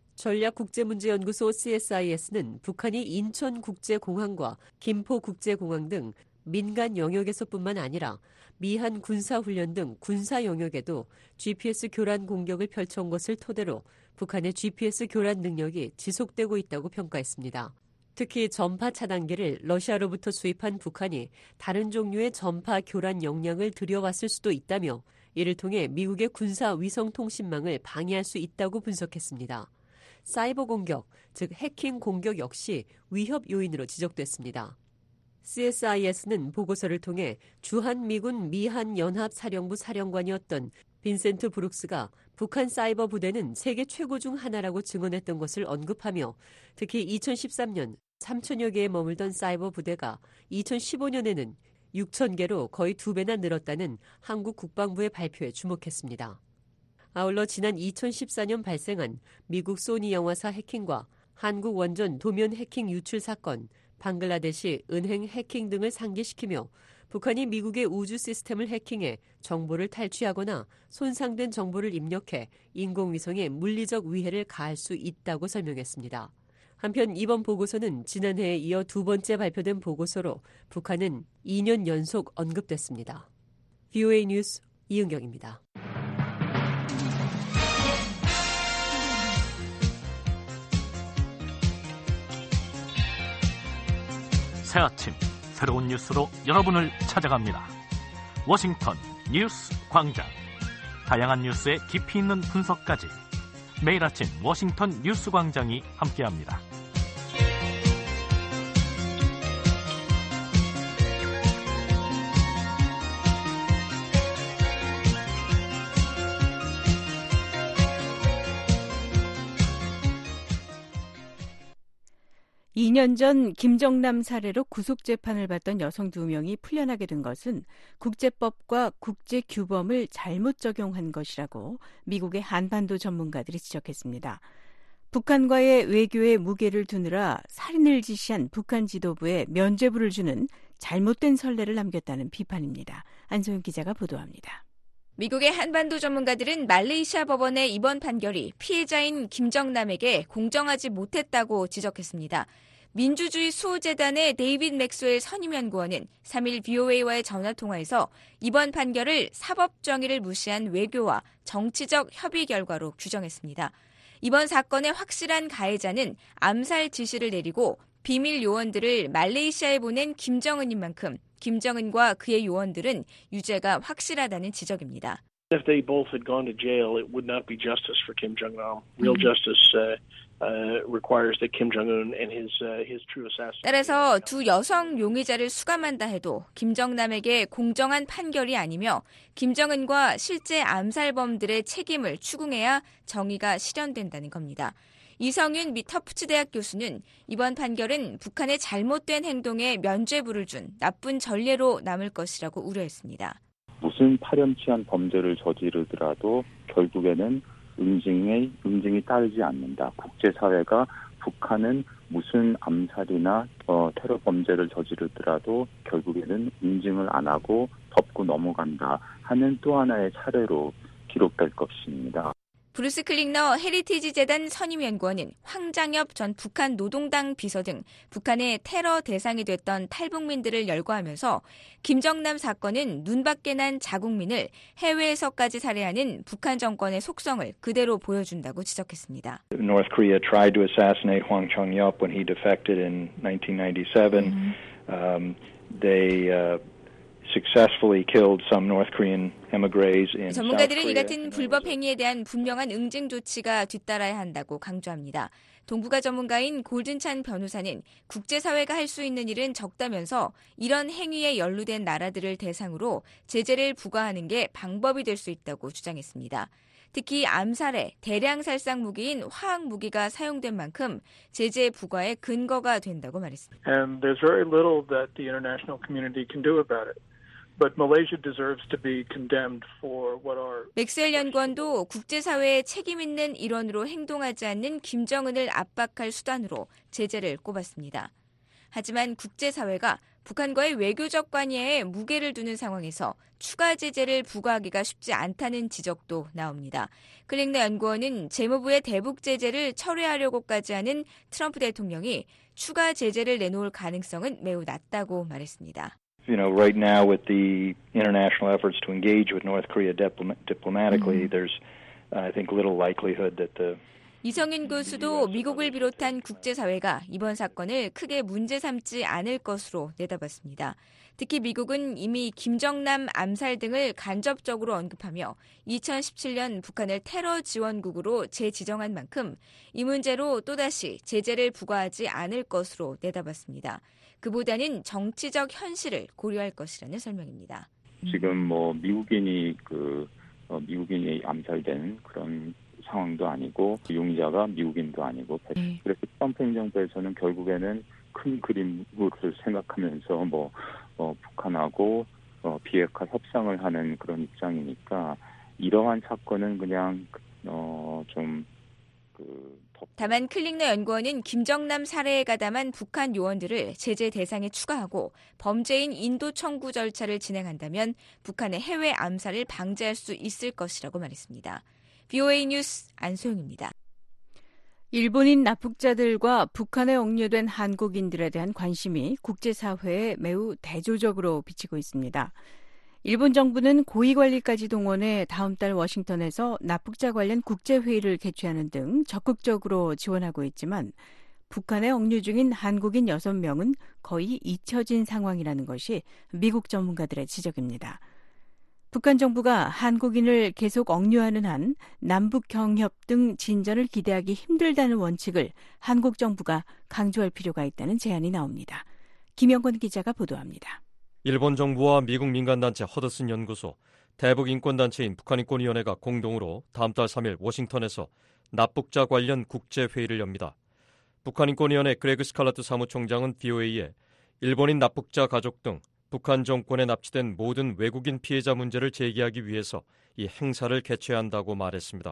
전략국제문제연구소 씨에스아이에스는 북한이 인천국제공항과 김포국제공항 등 민간 영역에서뿐만 아니라 미한 군사훈련 등 군사 영역에도 지피에스 교란 공격을 펼쳐온 것을 토대로 북한의 지피에스 교란 능력이 지속되고 있다고 평가했습니다. 특히 전파 차단기를 러시아로부터 수입한 북한이 다른 종류의 전파 교란 역량을 들여왔을 수도 있다며 이를 통해 미국의 군사 위성 통신망을 방해할 수 있다고 분석했습니다. 사이버 공격, 즉 해킹 공격 역시 위협 요인으로 지적됐습니다. 씨에스아이에스는 보고서를 통해 주한미군 미한연합사령부 사령관이었던 빈센트 브룩스가 북한 사이버 부대는 세계 최고 중 하나라고 증언했던 것을 언급하며 특히 이천십삼 년 삼천여 개에 머물던 사이버 부대가 이천십오 년에는 육천 개로 거의 두 배나 늘었다는 한국 국방부의 발표에 주목했습니다. 아울러 지난 이천십사 년 발생한 미국 소니 영화사 해킹과 한국 원전 도면 해킹 유출 사건, 방글라데시 은행 해킹 등을 상기시키며 북한이 미국의 우주 시스템을 해킹해 정보를 탈취하거나 손상된 정보를 입력해 인공위성에 물리적 위해를 가할 수 있다고 설명했습니다. 한편 이번 보고서는 지난해에 이어 두 번째 발표된 보고서로 북한은 이 년 연속 언급됐습니다. 브이오에이 뉴스 이은경입니다. 새 아침 새로운 뉴스로 여러분을 찾아갑니다. 워싱턴 뉴스 광장. 다양한 뉴스의 깊이 있는 분석까지 매일 아침 워싱턴 뉴스 광장이 함께합니다. 이 년 전 김정남 사례로 구속재판을 받던 여성 두 명이 풀려나게 된 것은 국제법과 국제규범을 잘못 적용한 것이라고 미국의 한반도 전문가들이 지적했습니다. 북한과의 외교에 무게를 두느라 살인을 지시한 북한 지도부에 면죄부를 주는 잘못된 선례를 남겼다는 비판입니다. 안소영 기자가 보도합니다. 미국의 한반도 전문가들은 말레이시아 법원의 이번 판결이 피해자인 김정남에게 공정하지 못했다고 지적했습니다. 민주주의 수호재단의 데이빗 맥스웰 선임연구원은 삼 일 브이오에이와의 전화통화에서 이번 판결을 사법 정의를 무시한 외교와 정치적 협의 결과로 규정했습니다. 이번 사건의 확실한 가해자는 암살 지시를 내리고 비밀 요원들을 말레이시아에 보낸 김정은인 만큼 김정은과 그의 요원들은 유죄가 확실하다는 지적입니다. If they both had gone to jail, it would not be justice for Kim Jong-nam. Real justice uh, uh, requires that Kim Jong-un and his uh, his true assassin. 따라서 두 여성 용의자를 수감한다 해도 김정남에게 공정한 판결이 아니며 김정은과 실제 암살범들의 책임을 추궁해야 정의가 실현된다는 겁니다. 이성윤 미 터프츠 대학 교수는 이번 판결은 북한의 잘못된 행동에 면죄부를 준 나쁜 전례로 남을 것이라고 우려했습니다. 무슨 파렴치한 범죄를 저지르더라도 결국에는 응징의, 응징이 따르지 않는다. 국제사회가 북한은 무슨 암살이나 어, 테러 범죄를 저지르더라도 결국에는 응징을 안 하고 덮고 넘어간다 하는 또 하나의 사례로 기록될 것입니다. 브루스 클링너 헤리티지 재단 선임연구원은 황장엽 전 북한 노동당 비서 등 북한의 테러 대상이 됐던 탈북민들을 열거하면서 김정남 사건은 눈밖에 난 자국민을 해외에서까지 살해하는 북한 정권의 속성을 그대로 보여준다고 지적했습니다. North Korea tried to assassinate Hwang Chong-yeop when he defected in nineteen ninety-seven. 음. Um, they uh, successfully killed some North Korean emigres in South Korea. 전문가들은 이 같은 불법 행위에 대한 분명한 응징 조치가 뒤따라야 한다고 강조합니다. 동북아 전문가인 골든찬 변호사는 국제사회가 할 수 있는 일은 적다면서 이런 행위에 연루된 나라들을 대상으로 제재를 부과하는 게 방법이 될 수 있다고 주장했습니다. 특히 암살에 대량 살상 무기인 화학 무기가 사용된 만큼 제재 부과의 근거가 된다고 말했습니다. And there's very little that the international community can do about it. But Malaysia deserves to be condemned for what are. 맥스웰 연구원도 국제사회의 책임 있는 일원으로 행동하지 않는 김정은을 압박할 수단으로 제재를 꼽았습니다. 하지만 국제사회가 북한과의 외교적 관계에 무게를 두는 상황에서 추가 제재를 부과하기가 쉽지 않다는 지적도 나옵니다. 클링너 연구원은 재무부의 대북 제재를 철회하려고까지 하는 트럼프 대통령이 추가 제재를 내놓을 가능성은 매우 낮다고 말했습니다. You know, right now with the international efforts to engage with North Korea diplom- diplomatically, mm-hmm. there's, uh, I think, little likelihood that the 이성윤 교수도 미국을 비롯한 국제사회가 이번 사건을 크게 문제 삼지 않을 것으로 내다봤습니다. 특히 미국은 이미 김정남 암살 등을 간접적으로 언급하며 이천십칠 년 북한을 테러 지원국으로 재지정한 만큼 이 문제로 또다시 제재를 부과하지 않을 것으로 내다봤습니다. 그보다는 정치적 현실을 고려할 것이라는 설명입니다. 지금 뭐 미국인이 그 어, 미국인이 암살된 그런 상황도 아니고 용의자가 미국인도 아니고 네. 그래서 트럼프 행정부에서는 결국에는 큰 그림을 생각하면서 뭐 어, 북한하고 어, 비핵화 협상을 하는 그런 입장이니까 이러한 사건은 그냥 어, 좀 그. 다만 클링너 연구원은 김정남 살해에 가담한 북한 요원들을 제재 대상에 추가하고 범죄인 인도 청구 절차를 진행한다면 북한의 해외 암살을 방지할 수 있을 것이라고 말했습니다. 브이오에이 뉴스 안소영입니다. 일본인 납북자들과 북한에 억류된 한국인들에 대한 관심이 국제사회에 매우 대조적으로 비치고 있습니다. 일본 정부는 고위관리까지 동원해 다음 달 워싱턴에서 납북자 관련 국제회의를 개최하는 등 적극적으로 지원하고 있지만 북한에 억류 중인 한국인 여섯 명은 거의 잊혀진 상황이라는 것이 미국 전문가들의 지적입니다. 북한 정부가 한국인을 계속 억류하는 한 남북 경협 등 진전을 기대하기 힘들다는 원칙을 한국 정부가 강조할 필요가 있다는 제안이 나옵니다. 김영건 기자가 보도합니다. 일본 정부와 미국 민간단체 허드슨 연구소, 대북 인권단체인 북한인권위원회가 공동으로 다음 달 삼 일 워싱턴에서 납북자 관련 국제회의를 엽니다. 북한인권위원회 그레그 스칼라트 사무총장은 브이오에이에 일본인 납북자 가족 등 북한 정권에 납치된 모든 외국인 피해자 문제를 제기하기 위해서 이 행사를 개최해야 한다고 말했습니다.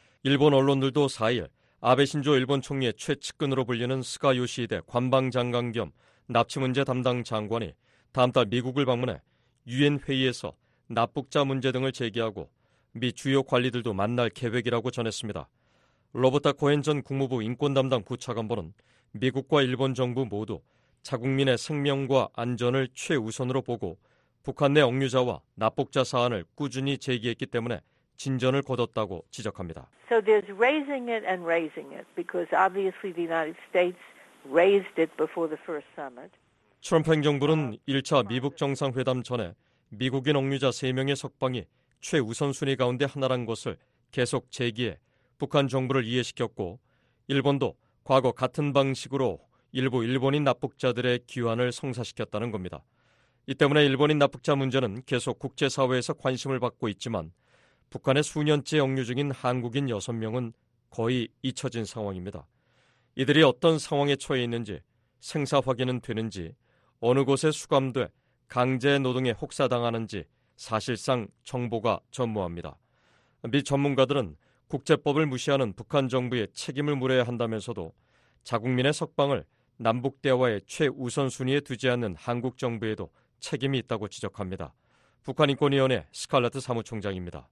일본 언론들도 사 일 아베 신조 일본 총리의 최측근으로 불리는 스가 요시히데 관방장관 겸 납치 문제 담당 장관이 다음 달 미국을 방문해 유엔 회의에서 납북자 문제 등을 제기하고 미 주요 관리들도 만날 계획이라고 전했습니다. 로버타 코헨 전 국무부 인권 담당 부차관보는 미국과 일본 정부 모두 자국민의 생명과 안전을 최우선으로 보고 북한 내 억류자와 납북자 사안을 꾸준히 제기했기 때문에 진전을 거뒀다고 지적합니다. So there's raising it and raising it because obviously the United States raised it before the first summit. 트럼프 행정부는 일 차 미북 정상회담 전에 미국인 억류자 세 명의 석방이 최우선 순위 가운데 하나란 것을 계속 제기해 북한 정부를 이해시켰고 일본도 과거 같은 방식으로 일부 일본인 납북자들의 귀환을 성사시켰다는 겁니다. 이 때문에 일본인 납북자 문제는 계속 국제사회에서 관심을 받고 있지만 북한에 수년째 억류 중인 한국인 여섯 명은 거의 잊혀진 상황입니다. 이들이 어떤 상황에 처해 있는지, 생사 확인은 되는지, 어느 곳에 수감돼 강제 노동에 혹사당하는지 사실상 정보가 전무합니다. 미 전문가들은 국제법을 무시하는 북한 정부에 책임을 물어야 한다면서도 자국민의 석방을 남북 대화의 최우선 순위에 두지 않는 한국 정부에도 책임이 있다고 지적합니다. 북한인권위원회 스칼라트 사무총장입니다.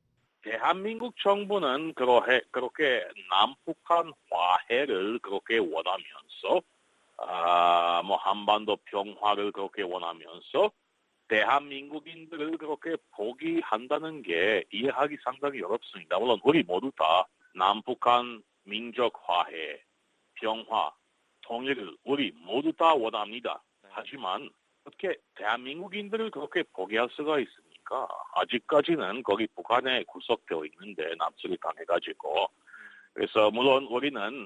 대한민국 정부는 그렇게 남북한 화해를 그렇게 원하면서 아, 뭐 한반도 평화를 그렇게 원하면서 대한민국인들을 그렇게 포기한다는 게 이해하기 상당히 어렵습니다. 물론 우리 모두 다 남북한 민족 화해, 평화, 통일을 우리 모두 다 원합니다. 하지만 어떻게 대한민국인들을 그렇게 포기할 수가 있습니까? 아직까지는 거기 북한에 구속되어 있는데 납치를 당해가지고 그래서 물론 우리는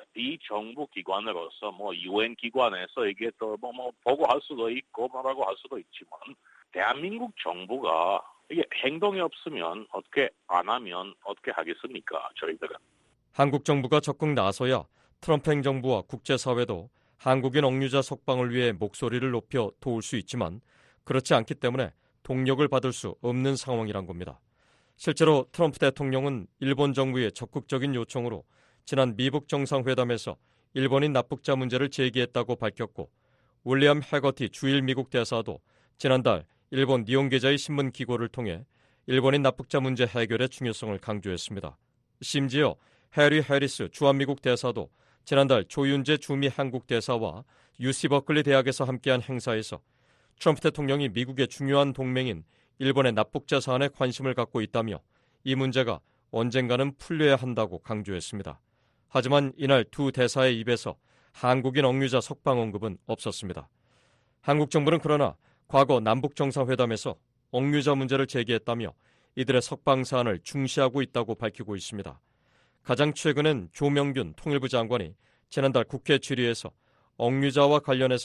비정부 기관으로서 뭐 유엔 기관에서 이게 또 뭐 뭐 보고할 수도 있고 뭐라고 할 수도 있지만 대한민국 정부가 이게 행동이 없으면 어떻게 안 하면 어떻게 하겠습니까? 저희들은. 한국 정부가 적극 나서야 트럼프 행정부와 국제사회도 한국인 억류자 석방을 위해 목소리를 높여 도울 수 있지만 그렇지 않기 때문에 동력을 받을 수 없는 상황이란 겁니다. 실제로 트럼프 대통령은 일본 정부의 적극적인 요청으로 지난 미북 정상회담에서 일본인 납북자 문제를 제기했다고 밝혔고 윌리엄 해거티 주일 미국 대사도 지난달 일본 니혼게자의 신문 기고를 통해 일본인 납북자 문제 해결의 중요성을 강조했습니다. 심지어 해리 해리스 주한미국 대사도 지난달 조윤재 주미 한국 대사와 유씨 버클리 대학에서 함께한 행사에서 트럼프 대통령이 미국의 중요한 동맹인 일본의 납북자 사안에 관심을 갖고 있다며 이 문제가 언젠가는 풀려야 한다고 강조했습니다. 하지만 이날 두 대사의 입에서 한국인 억류자 석방 언급은 없었습니다. 한국 정부는 그러나 과거 남북 정상회담에서 억류자 문제를 제기했다며 이들의 석방 사안을 중시하고 있다고 밝히고 있습니다. 가장 최근엔 조명균 통일부 장관이 지난달 국회 질의에서 억류자와 관련해선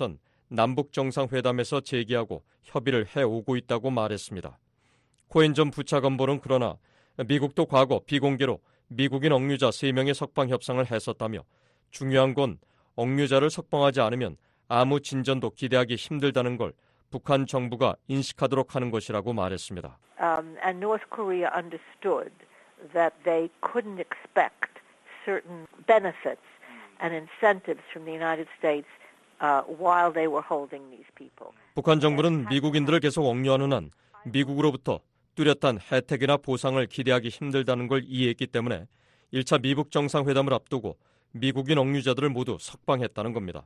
남북 정상회담에서 제기하고 협의를 해오고 있다고 말했습니다. 코엔 전 부차관보는 그러나 미국도 과거 비공개로 미국인 억류자 세 명의 석방 협상을 했었다며 중요한 건 억류자를 석방하지 않으면 아무 진전도 기대하기 힘들다는 걸 북한 정부가 인식하도록 하는 것이라고 말했습니다. Um, and North Korea understood that they couldn't expect certain benefits and incentives from the United States uh, while they were holding these people. 북한 정부는 미국인들을 계속 억류하는 한 미국으로부터 뚜렷한 혜택이나 보상을 기대하기 힘들다는 걸 이해했기 때문에 일 차 미북 정상회담을 앞두고 미국인 억류자들을 모두 석방했다는 겁니다.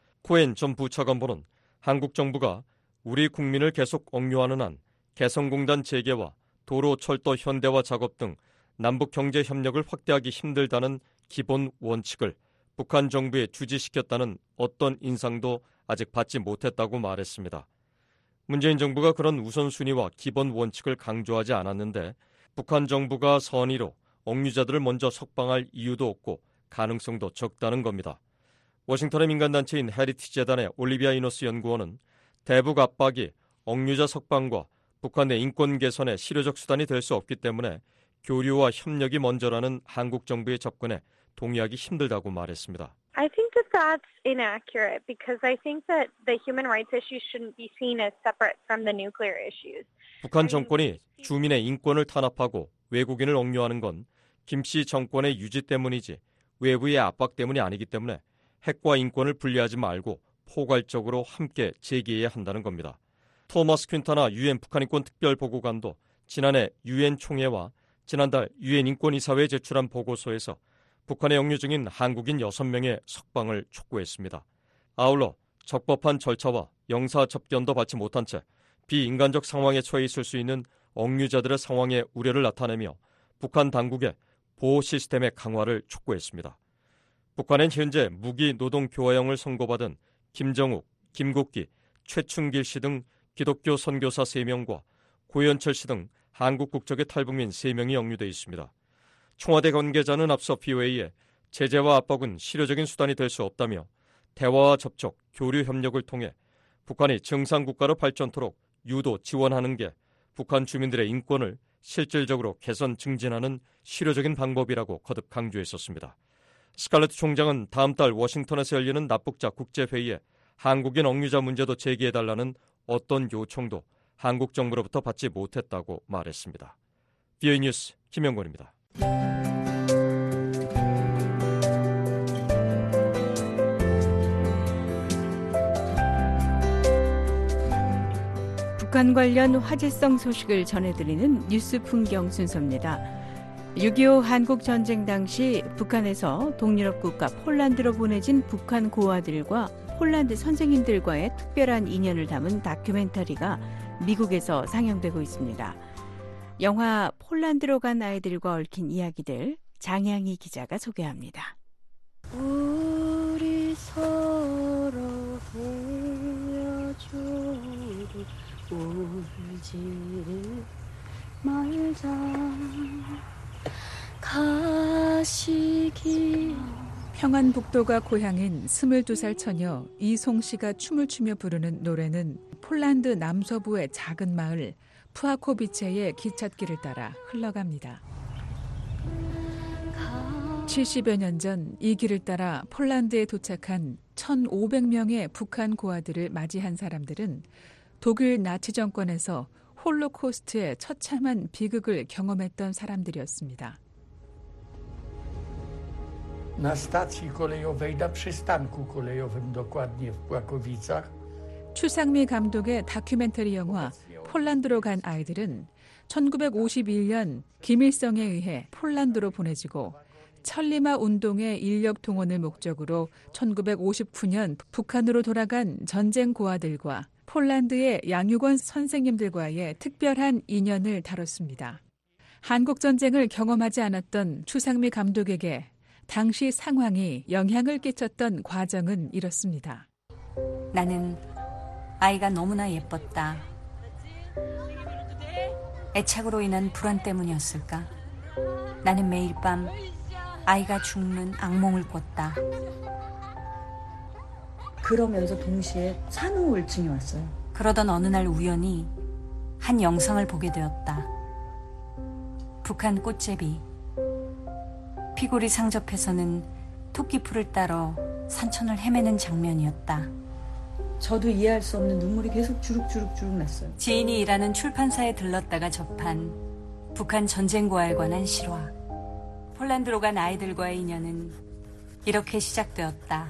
코엔 전 부차관보는 한국 정부가 우리 국민을 계속 억류하는 한 개성공단 재개와 도로, 철도 현대화 작업 등 남북 경제 협력을 확대하기 힘들다는 기본 원칙을 북한 정부에 주지시켰다는 어떤 인상도 아직 받지 못했다고 말했습니다. 문재인 정부가 그런 우선순위와 기본 원칙을 강조하지 않았는데 북한 정부가 선의로 억류자들을 먼저 석방할 이유도 없고 가능성도 적다는 겁니다. 워싱턴의 민간단체인 헤리티지 재단의 올리비아 이노스 연구원은 대북 압박이 억류자 석방과 북한 내 인권 개선의 실효적 수단이 될 수 없기 때문에 교류와 협력이 먼저라는 한국 정부의 접근에 동의하기 힘들다고 말했습니다. I think that that's inaccurate because I think that the human rights issues shouldn't be seen as separate from the nuclear issues. 북한 정권이 주민의 인권을 탄압하고 외국인을 억류하는 건 김씨 정권의 유지 때문이지 외부의 압박 때문이 아니기 때문에 핵과 인권을 분리하지 말고 포괄적으로 함께 제기해야 한다는 겁니다. 토머스 퀸타나 유엔 북한인권 특별보고관도 지난해 유엔 총회와 지난달 유엔 인권이사회에 제출한 보고서에서 북한에 억류 중인 한국인 여섯 명의 석방을 촉구했습니다. 아울러 적법한 절차와 영사 접견도 받지 못한 채 비인간적 상황에 처해 있을 수 있는 억류자들의 상황에 우려를 나타내며 북한 당국의 보호 시스템의 강화를 촉구했습니다. 북한은 현재 무기 노동 교화형을 선고받은 김정욱, 김국기, 최충길 씨 등 기독교 선교사 세 명과 고현철 씨 등 한국 국적의 탈북민 세 명이 억류돼 있습니다. 청와대 관계자는 앞서 비오에이에 제재와 압박은 실효적인 수단이 될 수 없다며 대화와 접촉, 교류 협력을 통해 북한이 정상국가로 발전토록 유도 지원하는 게 북한 주민들의 인권을 실질적으로 개선 증진하는 실효적인 방법이라고 거듭 강조했었습니다. 스칼렛 총장은 다음 달 워싱턴에서 열리는 납북자 국제회의에 한국인 억류자 문제도 제기해달라는 어떤 요청도 한국 정부로부터 받지 못했다고 말했습니다. 비오에이 뉴스 김영권입니다. 북한 관련 화제성 소식을 전해드리는 뉴스 풍경 순서입니다. 육이오 한국전쟁 당시 북한에서 동유럽 국가 폴란드로 보내진 북한 고아들과 폴란드 선생님들과의 특별한 인연을 담은 다큐멘터리가 미국에서 상영되고 있습니다. 영화 폴란드로 간 아이들과 얽힌 이야기들 장향희 기자가 소개합니다. 우리 서로 헤어져도 울지를 말자 가시기. 평안북도가 고향인 스물두 살 처녀 이송 씨가 춤을 추며 부르는 노래는 폴란드 남서부의 작은 마을 푸아코비체의 기찻길을 따라 흘러갑니다. 칠십여 년 전 이 길을 따라 폴란드에 도착한 천오백 명의 북한 고아들을 맞이한 사람들은 독일 나치 정권에서 홀로코스트의 처참한 비극을 경험했던 사람들이었습니다. Na stacji kolejowej, na przystanku kolejowym dokładnie w Płakowicach. 추상미 감독의 다큐멘터리 영화 폴란드로 간 아이들은 천구백오십일 년 김일성에 의해 폴란드로 보내지고 천리마 운동의 인력 동원을 목적으로 천구백오십구 년 북한으로 돌아간 전쟁 고아들과 폴란드의 양육원 선생님들과의 특별한 인연을 다뤘습니다. 한국 전쟁을 경험하지 않았던 추상미 감독에게 당시 상황이 영향을 끼쳤던 과정은 이렇습니다. 나는 아이가 너무나 예뻤다. 애착으로 인한 불안 때문이었을까? 나는 매일 밤 아이가 죽는 악몽을 꿨다. 그러면서 동시에 산후 우울증이 왔어요. 그러던 어느 날 우연히 한 영상을 보게 되었다. 북한 꽃제비. 피골이 상접해서는 토끼풀을 따러 산천을 헤매는 장면이었다. 저도 이해할 수 없는 눈물이 계속 주룩주룩주룩 났어요. 지인이 일하는 출판사에 들렀다가 접한 북한 전쟁고아에 관한 실화. 폴란드로 간 아이들과의 인연은 이렇게 시작되었다.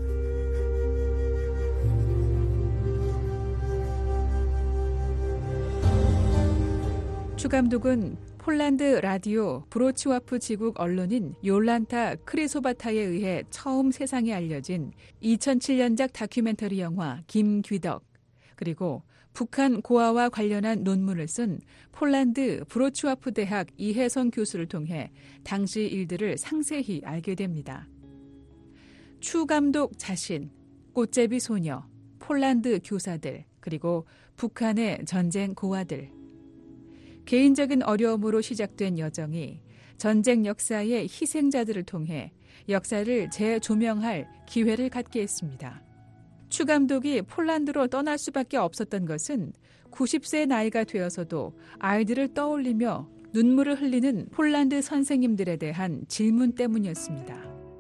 추 감독은 폴란드 라디오 브로치와프 지국 언론인 욜란타 크리소바타에 의해 처음 세상에 알려진 이천칠 년작 다큐멘터리 영화 김귀덕, 그리고 북한 고아와 관련한 논문을 쓴 폴란드 브로치와프 대학 이혜선 교수를 통해 당시 일들을 상세히 알게 됩니다. 추 감독 자신, 꽃제비 소녀, 폴란드 교사들, 그리고 북한의 전쟁 고아들. 개인적인 어려움으로 시작된 여정이 전쟁 역사의 희생자들을 통해 역사를 재조명할 기회를 갖게 했습니다. 추 감독이 폴란드로 떠날 수밖에 없었던 것은 구십 세 나이가 되어서도 아이들을 떠올리며 눈물을 흘리는 폴란드 선생님들에 대한 질문 때문이었습니다.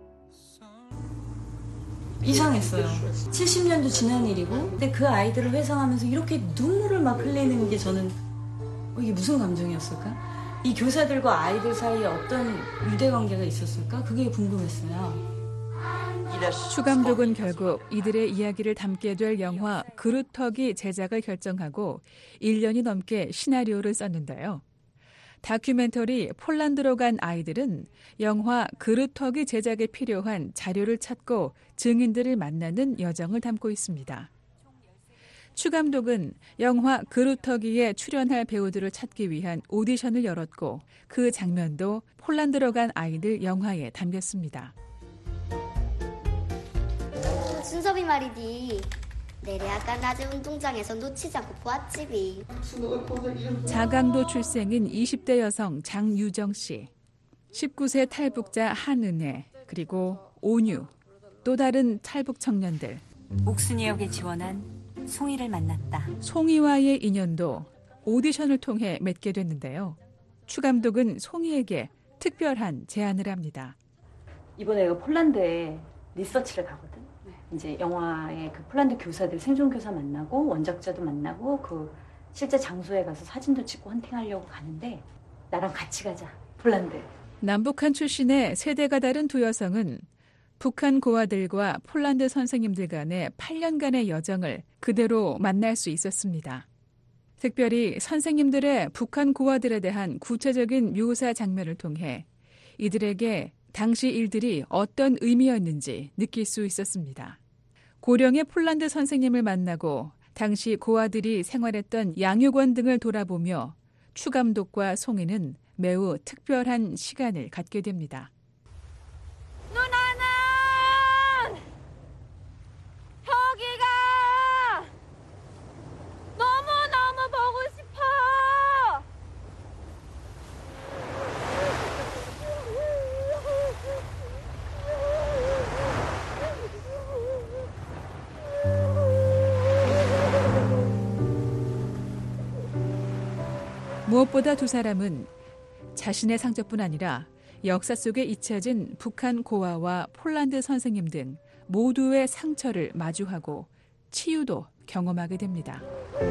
이상했어요. 칠십 년도 지난 일이고, 근데 그 아이들을 회상하면서 이렇게 눈물을 막 흘리는 게 저는 이게 무슨 감정이었을까? 이 교사들과 아이들 사이에 어떤 유대관계가 있었을까? 그게 궁금했어요. 추 감독은 결국 이들의 이야기를 담게 될 영화 그루터기 제작을 결정하고 일 년이 넘게 시나리오를 썼는데요. 다큐멘터리 폴란드로 간 아이들은 영화 그루터기 제작에 필요한 자료를 찾고 증인들을 만나는 여정을 담고 있습니다. 추 감독은 영화 그루터기에 출연할 배우들을 찾기 위한 오디션을 열었고 그 장면도 폴란드로 간 아이들 영화에 담겼습니다. 준섭이 말이디. 내래 아까 낮에 운동장에서 놓치지 않고 보았지비. 자강도 출생인 이십 대 여성 장유정 씨, 십구 세 탈북자 한은혜, 그리고 온유, 또 다른 탈북 청년들. 옥순이 역에 지원한 송이를 만났다. 송이와의 인연도 오디션을 통해 맺게 됐는데요. 추 감독은 송이에게 특별한 제안을 합니다. 이번에 내가 폴란드에 리서치를 가거든. 이제 영화의 그 폴란드 교사들, 생존 교사 만나고 원작자도 만나고 그 실제 장소에 가서 사진도 찍고 헌팅하려고 가는데 나랑 같이 가자, 폴란드. 남북한 출신의 세대가 다른 두 여성은 북한 고아들과 폴란드 선생님들 간의 팔 년간의 여정을 그대로 만날 수 있었습니다. 특별히 선생님들의 북한 고아들에 대한 구체적인 묘사 장면을 통해 이들에게 당시 일들이 어떤 의미였는지 느낄 수 있었습니다. 고령의 폴란드 선생님을 만나고 당시 고아들이 생활했던 양육원 등을 돌아보며 추 감독과 송이는 매우 특별한 시간을 갖게 됩니다. 누나는 혁이가 너무너무 보고 싶어. 무엇보다 두 사람은 자신의 상처뿐 아니라 역사 속에 잊혀진 북한 고아와 폴란드 선생님 등 모두의 상처를 마주하고 치유도 경험하게 됩니다.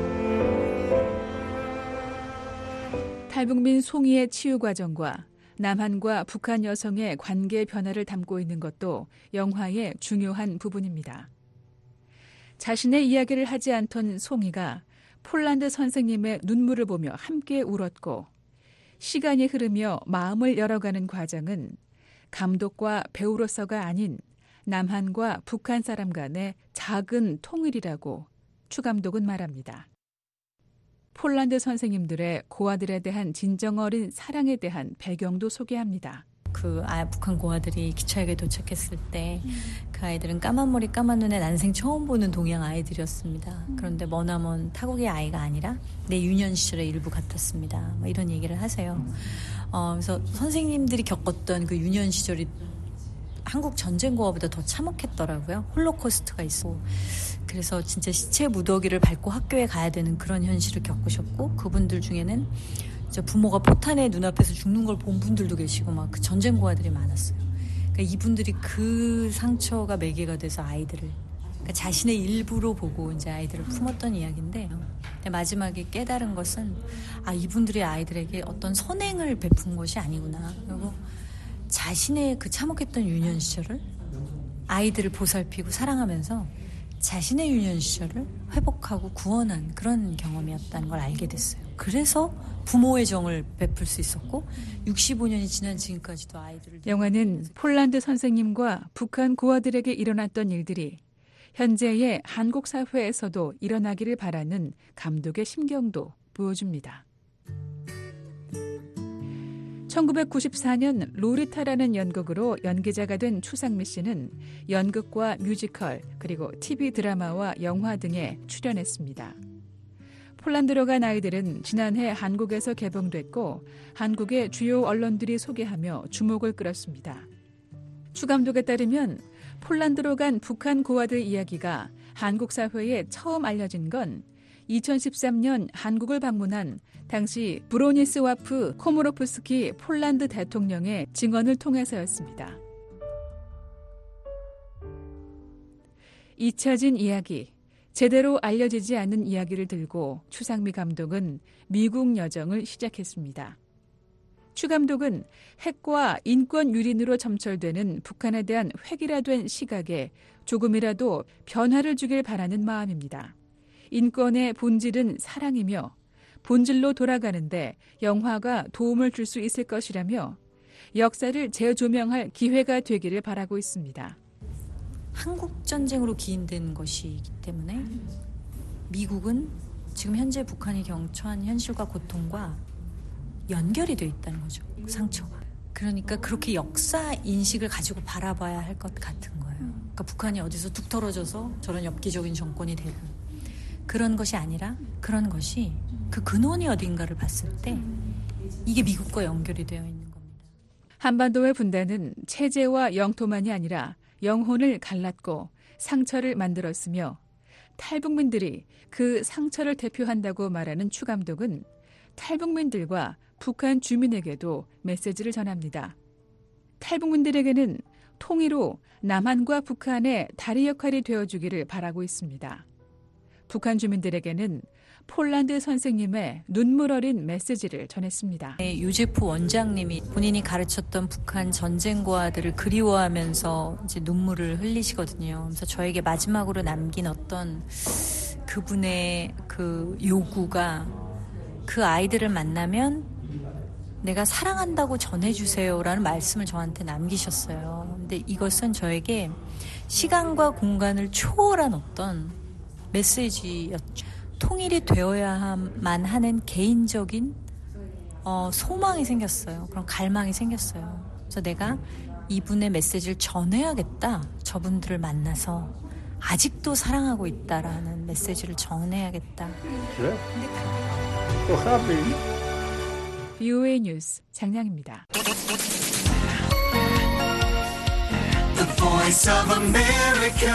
탈북민 송이의 치유 과정과 남한과 북한 여성의 관계 변화를 담고 있는 것도 영화의 중요한 부분입니다. 자신의 이야기를 하지 않던 송이가 폴란드 선생님의 눈물을 보며 함께 울었고 시간이 흐르며 마음을 열어가는 과정은 감독과 배우로서가 아닌 남한과 북한 사람 간의 작은 통일이라고 추 감독은 말합니다. 폴란드 선생님들의 고아들에 대한 진정 어린 사랑에 대한 배경도 소개합니다. 그 아, 북한 고아들이 기차역에 도착했을 때 그 아이들은 까만 머리 까만 눈에 난생 처음 보는 동양 아이들이었습니다. 그런데 머나먼 타국의 아이가 아니라 내 유년 시절의 일부 같았습니다. 뭐 이런 얘기를 하세요. 어, 그래서 선생님들이 겪었던 그 유년 시절이 한국 전쟁고아보다 더 참혹했더라고요. 홀로코스트가 있고. 그래서 진짜 시체 무더기를 밟고 학교에 가야 되는 그런 현실을 겪으셨고, 그분들 중에는 이제 부모가 포탄에 눈앞에서 죽는 걸 본 분들도 계시고 막 그 전쟁고아들이 많았어요. 그러니까 이분들이 그 상처가 매개가 돼서 아이들을, 그러니까 자신의 일부로 보고 이제 아이들을 품었던 이야기인데, 근데 마지막에 깨달은 것은 아, 이분들이 아이들에게 어떤 선행을 베푼 것이 아니구나. 그리고 자신의 그 참혹했던 유년 시절을 아이들을 보살피고 사랑하면서 자신의 유년 시절을 회복하고 구원한 그런 경험이었다는 걸 알게 됐어요. 그래서 부모의 정을 베풀 수 있었고 육십오 년이 지난 지금까지도 아이들을. 영화는 폴란드 선생님과 북한 고아들에게 일어났던 일들이 현재의 한국 사회에서도 일어나기를 바라는 감독의 심경도 보여줍니다. 천구백구십사 년 로리타라는 연극으로 연기자가 된 추상미 씨는 연극과 뮤지컬 그리고 티비 드라마와 영화 등에 출연했습니다. 폴란드로 간 아이들은 지난해 한국에서 개봉됐고 한국의 주요 언론들이 소개하며 주목을 끌었습니다. 추 감독에 따르면 폴란드로 간 북한 고아들 이야기가 한국 사회에 처음 알려진 건 이천십삼 년 한국을 방문한 당시 브로니스와프 코모로프스키 폴란드 대통령의 증언을 통해서였습니다. 잊혀진 이야기, 제대로 알려지지 않은 이야기를 들고 추상미 감독은 미국 여정을 시작했습니다. 추 감독은 핵과 인권 유린으로 점철되는 북한에 대한 획일화된 시각에 조금이라도 변화를 주길 바라는 마음입니다. 인권의 본질은 사랑이며 본질로 돌아가는데 영화가 도움을 줄 수 있을 것이라며 역사를 재조명할 기회가 되기를 바라고 있습니다. 한국 전쟁으로 기인된 것이기 때문에 미국은 지금 현재 북한이 경처한 현실과 고통과 연결이 되어 있다는 거죠. 그 상처가. 그러니까 그렇게 역사 인식을 가지고 바라봐야 할 것 같은 거예요. 그러니까 북한이 어디서 뚝 떨어져서 저런 엽기적인 정권이 되고 그런 것이 아니라 그런 것이 그 근원이 어딘가를 봤을 때 이게 미국과 연결이 되어 있는 겁니다. 한반도의 분단은 체제와 영토만이 아니라 영혼을 갈랐고 상처를 만들었으며 탈북민들이 그 상처를 대표한다고 말하는 추 감독은 탈북민들과 북한 주민에게도 메시지를 전합니다. 탈북민들에게는 통일로 남한과 북한의 다리 역할이 되어주기를 바라고 있습니다. 북한 주민들에게는 폴란드 선생님의 눈물 어린 메시지를 전했습니다. 네, 유제프 원장님이 본인이 가르쳤던 북한 전쟁고아들을 그리워하면서 이제 눈물을 흘리시거든요. 그래서 저에게 마지막으로 남긴 어떤 그분의 그 요구가 그 아이들을 만나면 내가 사랑한다고 전해주세요라는 말씀을 저한테 남기셨어요. 근데 이것은 저에게 시간과 공간을 초월한 어떤 메시지였죠. 통일이 되어야만 하는 개인적인 어, 소망이 생겼어요. 그런 갈망이 생겼어요. 그래서 내가 이분의 메시지를 전해야겠다. 저분들을 만나서 아직도 사랑하고 있다라는 메시지를 전해야겠다. 그래? 비오에이 뉴스 장량입니다. The Voice of America.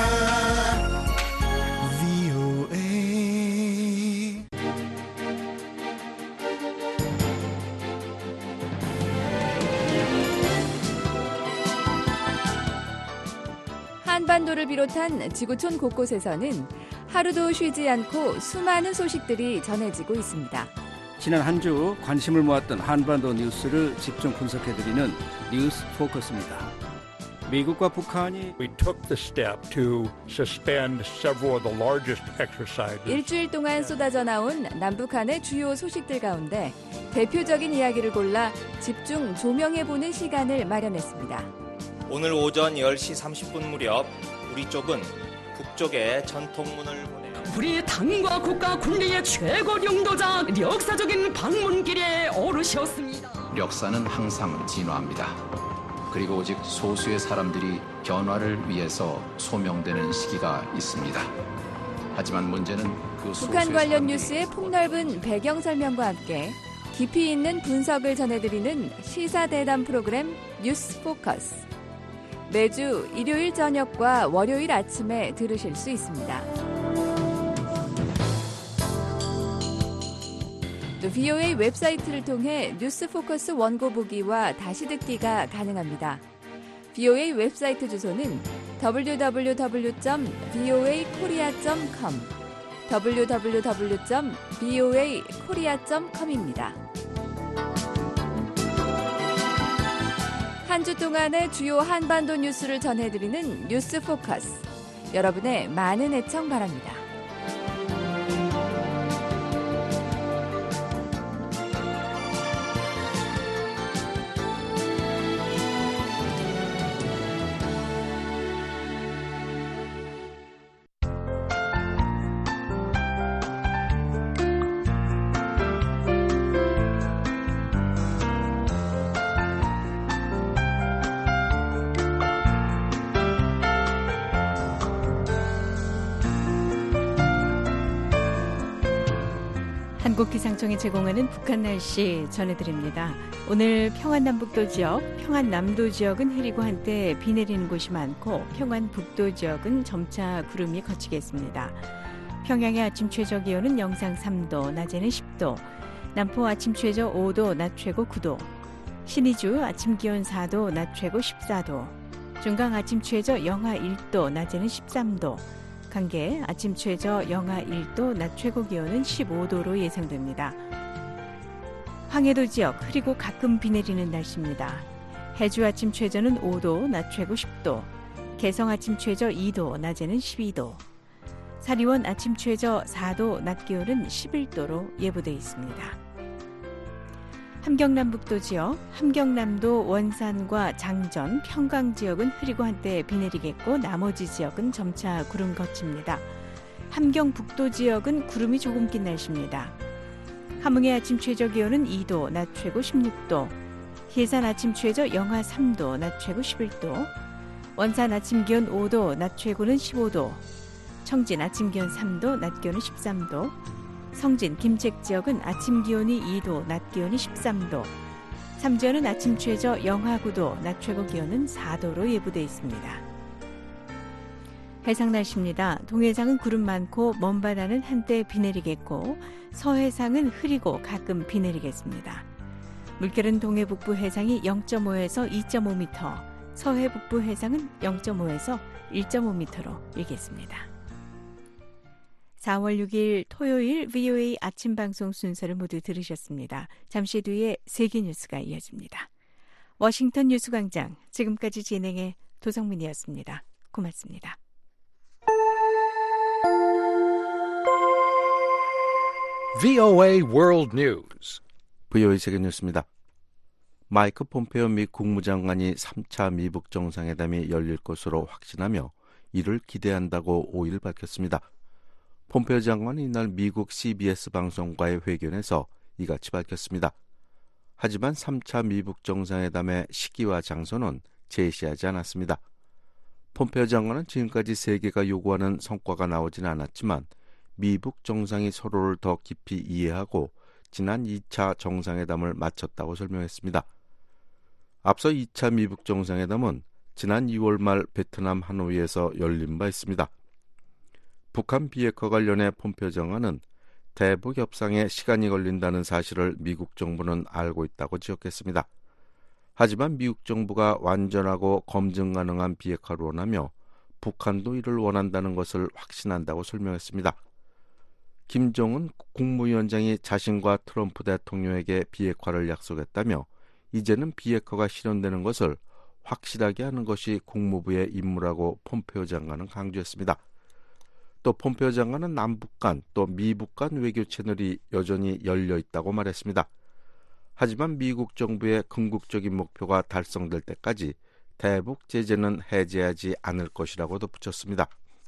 한반도를 비롯한 지구촌 곳곳에서는 하루도 쉬지 않고 수많은 소식들이 전해지고 있습니다. 지난 한 주 관심을 모았던 한반도 뉴스를 집중 분석해드리는 뉴스 포커스입니다. 미국과 북한이 We took the step to suspend several of the largest exercises. 일주일 동안 쏟아져 나온 남북한의 주요 소식들 가운데 대표적인 이야기를 골라 집중 조명해보는 시간을 마련했습니다. 오늘 오전 열 시 삼십 분 무렵 우리 쪽은 북쪽에 전통문을 보내요. 우리 당과 국가 군리의 최고領導자 역사적인 방문길에 오르셨습니다. 역사는 항상 진화합니다. 그리고 오직 소수의 사람들이 변화를 위해서 소명되는 시기가 있습니다. 하지만 문제는 그 소수의 북한 관련 사람들이 뉴스의 폭넓은 배경 설명과 함께 깊이 있는 분석을 전해드리는 시사대담 프로그램 뉴스 포커스. 매주 일요일 저녁과 월요일 아침에 들으실 수 있습니다. 또 브이오에이 웹사이트를 통해 뉴스 포커스 원고 보기와 다시 듣기가 가능합니다. 브이오에이 웹사이트 주소는 더블유 더블유 더블유 점 브이오에이 코리아 점 컴 더블유 더블유 더블유 점 브이오에이 코리아 점 컴입니다. 한 주 동안의 주요 한반도 뉴스를 전해드리는 뉴스 포커스. 여러분의 많은 애청 바랍니다. 한국기상청이 제공하는 북한 날씨 전해드립니다. 오늘 평안남북도 지역, 평안남도 지역은 흐리고 한때 비 내리는 곳이 많고 평안북도 지역은 점차 구름이 걷히겠습니다. 평양의 아침 최저 기온은 영상 삼 도, 낮에는 십 도, 남포 아침 최저 오 도, 낮 최고 구 도, 신의주 아침 기온 사 도, 낮 최고 십사 도, 중강 아침 최저 영하 일 도, 낮에는 십삼 도, 강계 아침 최저 영하 일 도, 낮 최고 기온은 십오 도로 예상됩니다. 황해도 지역 흐리고 가끔 비 내리는 날씨입니다. 해주 아침 최저는 오 도, 낮 최고 십 도, 개성 아침 최저 이 도, 낮에는 십이 도, 사리원 아침 최저 사 도, 낮 기온은 십일 도로 예보되어 있습니다. 함경남북도 지역, 함경남도 원산과 장전, 평강 지역은 흐리고 한때 비 내리겠고 나머지 지역은 점차 구름 걷힙니다. 함경북도 지역은 구름이 조금 낀 날씨입니다. 함흥의 아침 최저 기온은 이 도, 낮 최고 십육 도, 예산 아침 최저 영하 삼 도, 낮 최고 십일 도, 원산 아침 기온 오 도, 낮 최고는 십오 도, 청진 아침 기온 삼 도, 낮 기온은 십삼 도, 성진, 김책 지역은 아침 기온이 이 도, 낮 기온이 십삼 도, 삼지연은 아침 최저 영하 구 도, 낮 최고 기온은 사 도로 예보되어 있습니다. 해상 날씨입니다. 동해상은 구름 많고 먼 바다는 한때 비 내리겠고 서해상은 흐리고 가끔 비 내리겠습니다. 물결은 동해 북부 해상이 영 점 오에서 이 점 오 미터, 서해 북부 해상은 영 점 오에서 일 점 오 미터로 일겠습니다. 사월 육일 토요일 브이오에이 아침 방송 순서를 모두 들으셨습니다. 잠시 뒤에 세계 뉴스가 이어집니다. 워싱턴 뉴스광장, 지금까지 진행의 도성민이었습니다. 고맙습니다. 브이오에이 World News. 브이오에이 세계 뉴스입니다. 마이크 폼페오 미 국무장관이 삼 차 미북 정상회담이 열릴 것으로 확신하며 이를 기대한다고 오일 밝혔습니다. 폼페오 장관은 이날 미국 씨비에스 방송과의 회견에서 이같이 밝혔습니다. 하지만 삼 차 미북 정상회담의 시기와 장소는 제시하지 않았습니다. 폼페오 장관은 지금까지 세계가 요구하는 성과가 나오진 않았지만 미북 정상이 서로를 더 깊이 이해하고 지난 이 차 정상회담을 마쳤다고 설명했습니다. 앞서 이 차 미북 정상회담은 지난 이월 말 베트남 하노이에서 열린 바 있습니다. 북한 비핵화 관련해 폼페오 장관은 대북 협상에 시간이 걸린다는 사실을 미국 정부는 알고 있다고 지적했습니다. 하지만 미국 정부가 완전하고 검증 가능한 비핵화를 원하며 북한도 이를 원한다는 것을 확신한다고 설명했습니다. 김정은 국무위원장이 자신과 트럼프 대통령에게 비핵화를 약속했다며 이제는 비핵화가 실현되는 것을 확실하게 하는 것이 국무부의 임무라고 폼페오 장관은 강조했습니다. 또 폼페오 장관은 남북 간 또 미북 간 외교 채널이 여전히 열려 있다고 말했습니다. 하지만 미국 정부의 궁극적인 목표가 달성될 때까지 대북 제재는 해제하지 않을 것이라고 덧붙였습니다.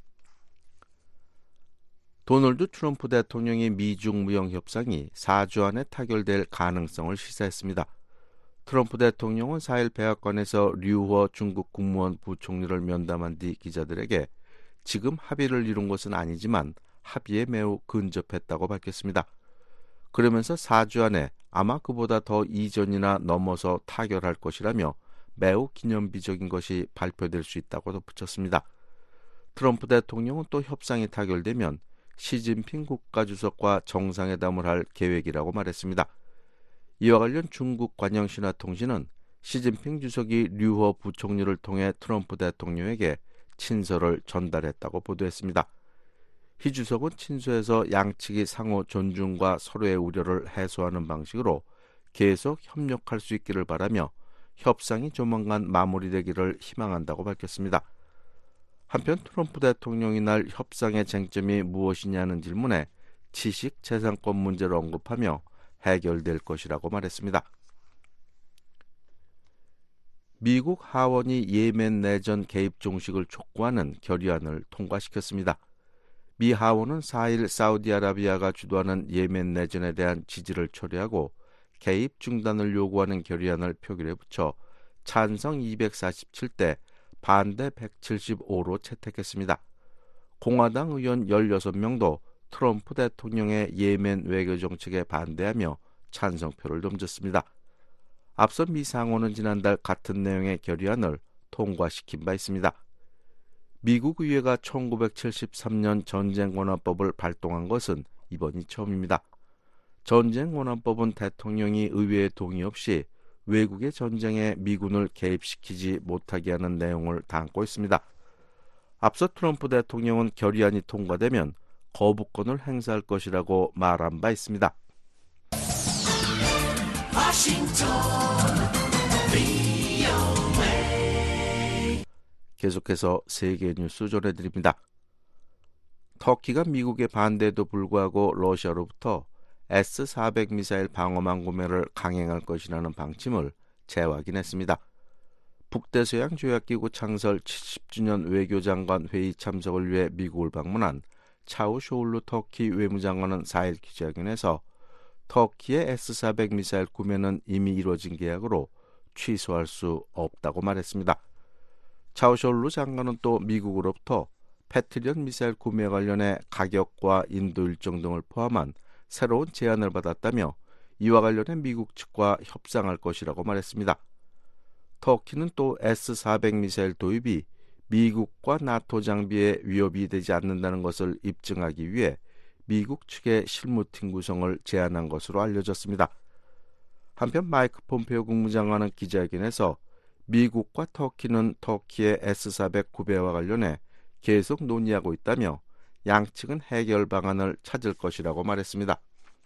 도널드 트럼프 대통령이 미중 무역 협상이 사 주 안에 타결될 가능성을 시사했습니다. 트럼프 대통령은 사 일 백악관에서 류허 중국 국무원 부총리를 면담한 뒤 기자들에게 지금 합의를 이룬 것은 아니지만 합의에 매우 근접했다고 밝혔습니다. 그러면서 사 주 안에 아마 그보다 더 이전이나 넘어서 타결할 것이라며 매우 기념비적인 것이 발표될 수 있다고 덧붙였습니다. 트럼프 대통령은 또 협상이 타결되면 시진핑 국가주석과 정상회담을 할 계획이라고 말했습니다. 이와 관련 중국 관영신화통신은 시진핑 주석이 류허 부총리를 통해 트럼프 대통령에게 친서를 전달했다고 보도했습니다. 희 주석은 친서에서 양측이 상호 존중과 서로의 우려를 해소하는 방식으로 계속 협력할 수 있기를 바라며 협상이 조만간 마무리되기를 희망한다고 밝혔습니다. 한편 트럼프 대통령이 날 협상의 쟁점이 무엇이냐는 질문에 지식 재산권 문제를 언급하며 해결될 것이라고 말했습니다. 미국 하원이 예멘 내전 개입 종식을 촉구하는 결의안을 통과시켰습니다. 미 하원은 사 일 사우디아라비아가 주도하는 예멘 내전에 대한 지지를 초래하고 개입 중단을 요구하는 결의안을 표결에 붙여 찬성 이백사십칠 대 반대 백칠십오로 채택했습니다. 공화당 의원 열여섯 명도 트럼프 대통령의 예멘 외교 정책에 반대하며 찬성표를 던졌습니다. 앞서 미 상원은 지난달 같은 내용의 결의안을 통과시킨 바 있습니다. 미국 의회가 천구백칠십삼 년 전쟁권한법을 발동한 것은 이번이 처음입니다. 전쟁권한법은 대통령이 의회의 동의 없이 외국의 전쟁에 미군을 개입시키지 못하게 하는 내용을 담고 있습니다. 앞서 트럼프 대통령은 결의안이 통과되면 거부권을 행사할 것이라고 말한 바 있습니다. 계속해서 세계 뉴스 전해드립니다. 터키가 미국의 반대에도 불구하고 러시아로부터 에스 사백 미사일 방어망 구매를 강행할 것이라는 방침을 재확인했습니다. 북대서양 조약기구 창설 칠십 주년 외교장관 회의 참석을 위해 미국을 방문한 차우쇼울루 터키 외무장관은 사 일 기자회견에서 터키의 에스 사백 미사일 구매는 이미 이루어진 계약으로 취소할 수 없다고 말했습니다. 차우쇼울루 장관은 또 미국으로부터 패트리엇 미사일 구매 관련해 가격과 인도 일정 등을 포함한 새로운 제안을 받았다며 이와 관련해 미국 측과 협상할 것이라고 말했습니다. 터키는 또 에스 사백 미사일 도입이 미국과 나토 장비에 위협이 되지 않는다는 것을 입증하기 위해 미국 측의 실무팀 구성을 제안한 것으로 알려졌습니다. 한편 마이크 폼페오 국무장관은 기자회견에서 미국과 터키는 터키의 에스 사백 구매와 관련해 계속 논의하고 있다며 양측은 해결 방안을 찾을 것이라고 말했습니다.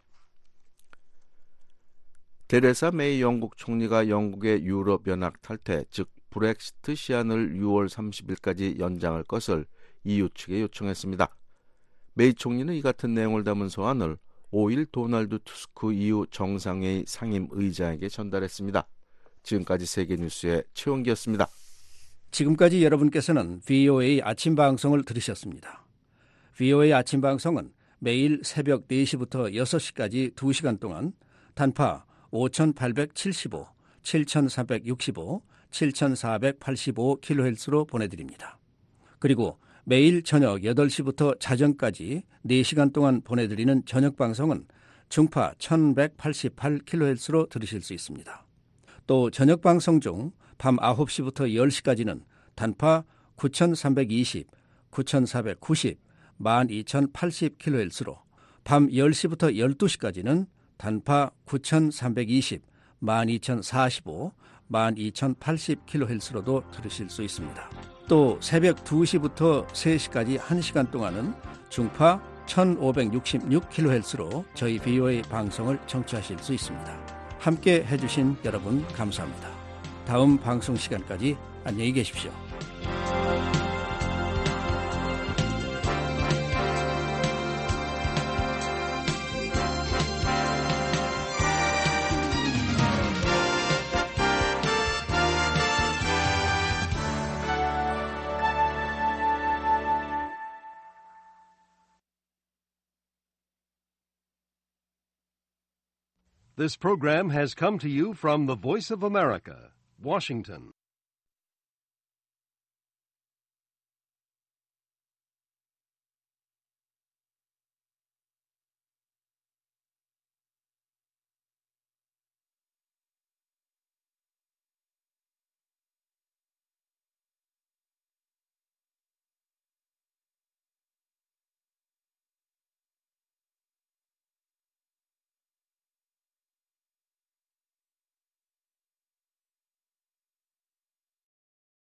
데레사 메이 영국 총리가 영국의 유럽 연합 탈퇴, 즉 브렉시트 시한을 유월 삼십일까지 연장할 것을 이유 측에 요청했습니다. 메이 총리는 이 같은 내용을 담은 서한을 오 일 도널드 투스크 이후 정상회의 상임 의장에게 전달했습니다. 지금까지 세계뉴스의 최원기였습니다. 지금까지 여러분께서는 브이오에이 아침 방송을 들으셨습니다. 브이오에이 아침 방송은 매일 새벽 네 시부터 여섯 시까지 두 시간 동안 단파 오천팔백칠십오, 칠천삼백육십오, 칠천사백팔십오 킬로헤르츠로 보내드립니다. 그리고 매일 저녁 여덟 시부터 자정까지 네 시간 동안 보내드리는 저녁 방송은 중파 천백팔십팔 킬로헤르츠로 들으실 수 있습니다. 또 저녁 방송 중 밤 아홉 시부터 열 시까지는 단파 구천삼백이십, 구천사백구십, 만 이천팔십 킬로헤르츠로, 밤 열 시부터 열두 시까지는 단파 구천삼백이십, 만 이천사십오, 만 이천팔십 킬로헤르츠로도 들으실 수 있습니다. 또 새벽 두 시부터 세 시까지 한 시간 동안은 중파 천오백육십육 킬로헤르츠로 저희 브이오에이 방송을 청취하실 수 있습니다. 함께 해주신 여러분 감사합니다. 다음 방송 시간까지 안녕히 계십시오. This program has come to you from the Voice of America, Washington.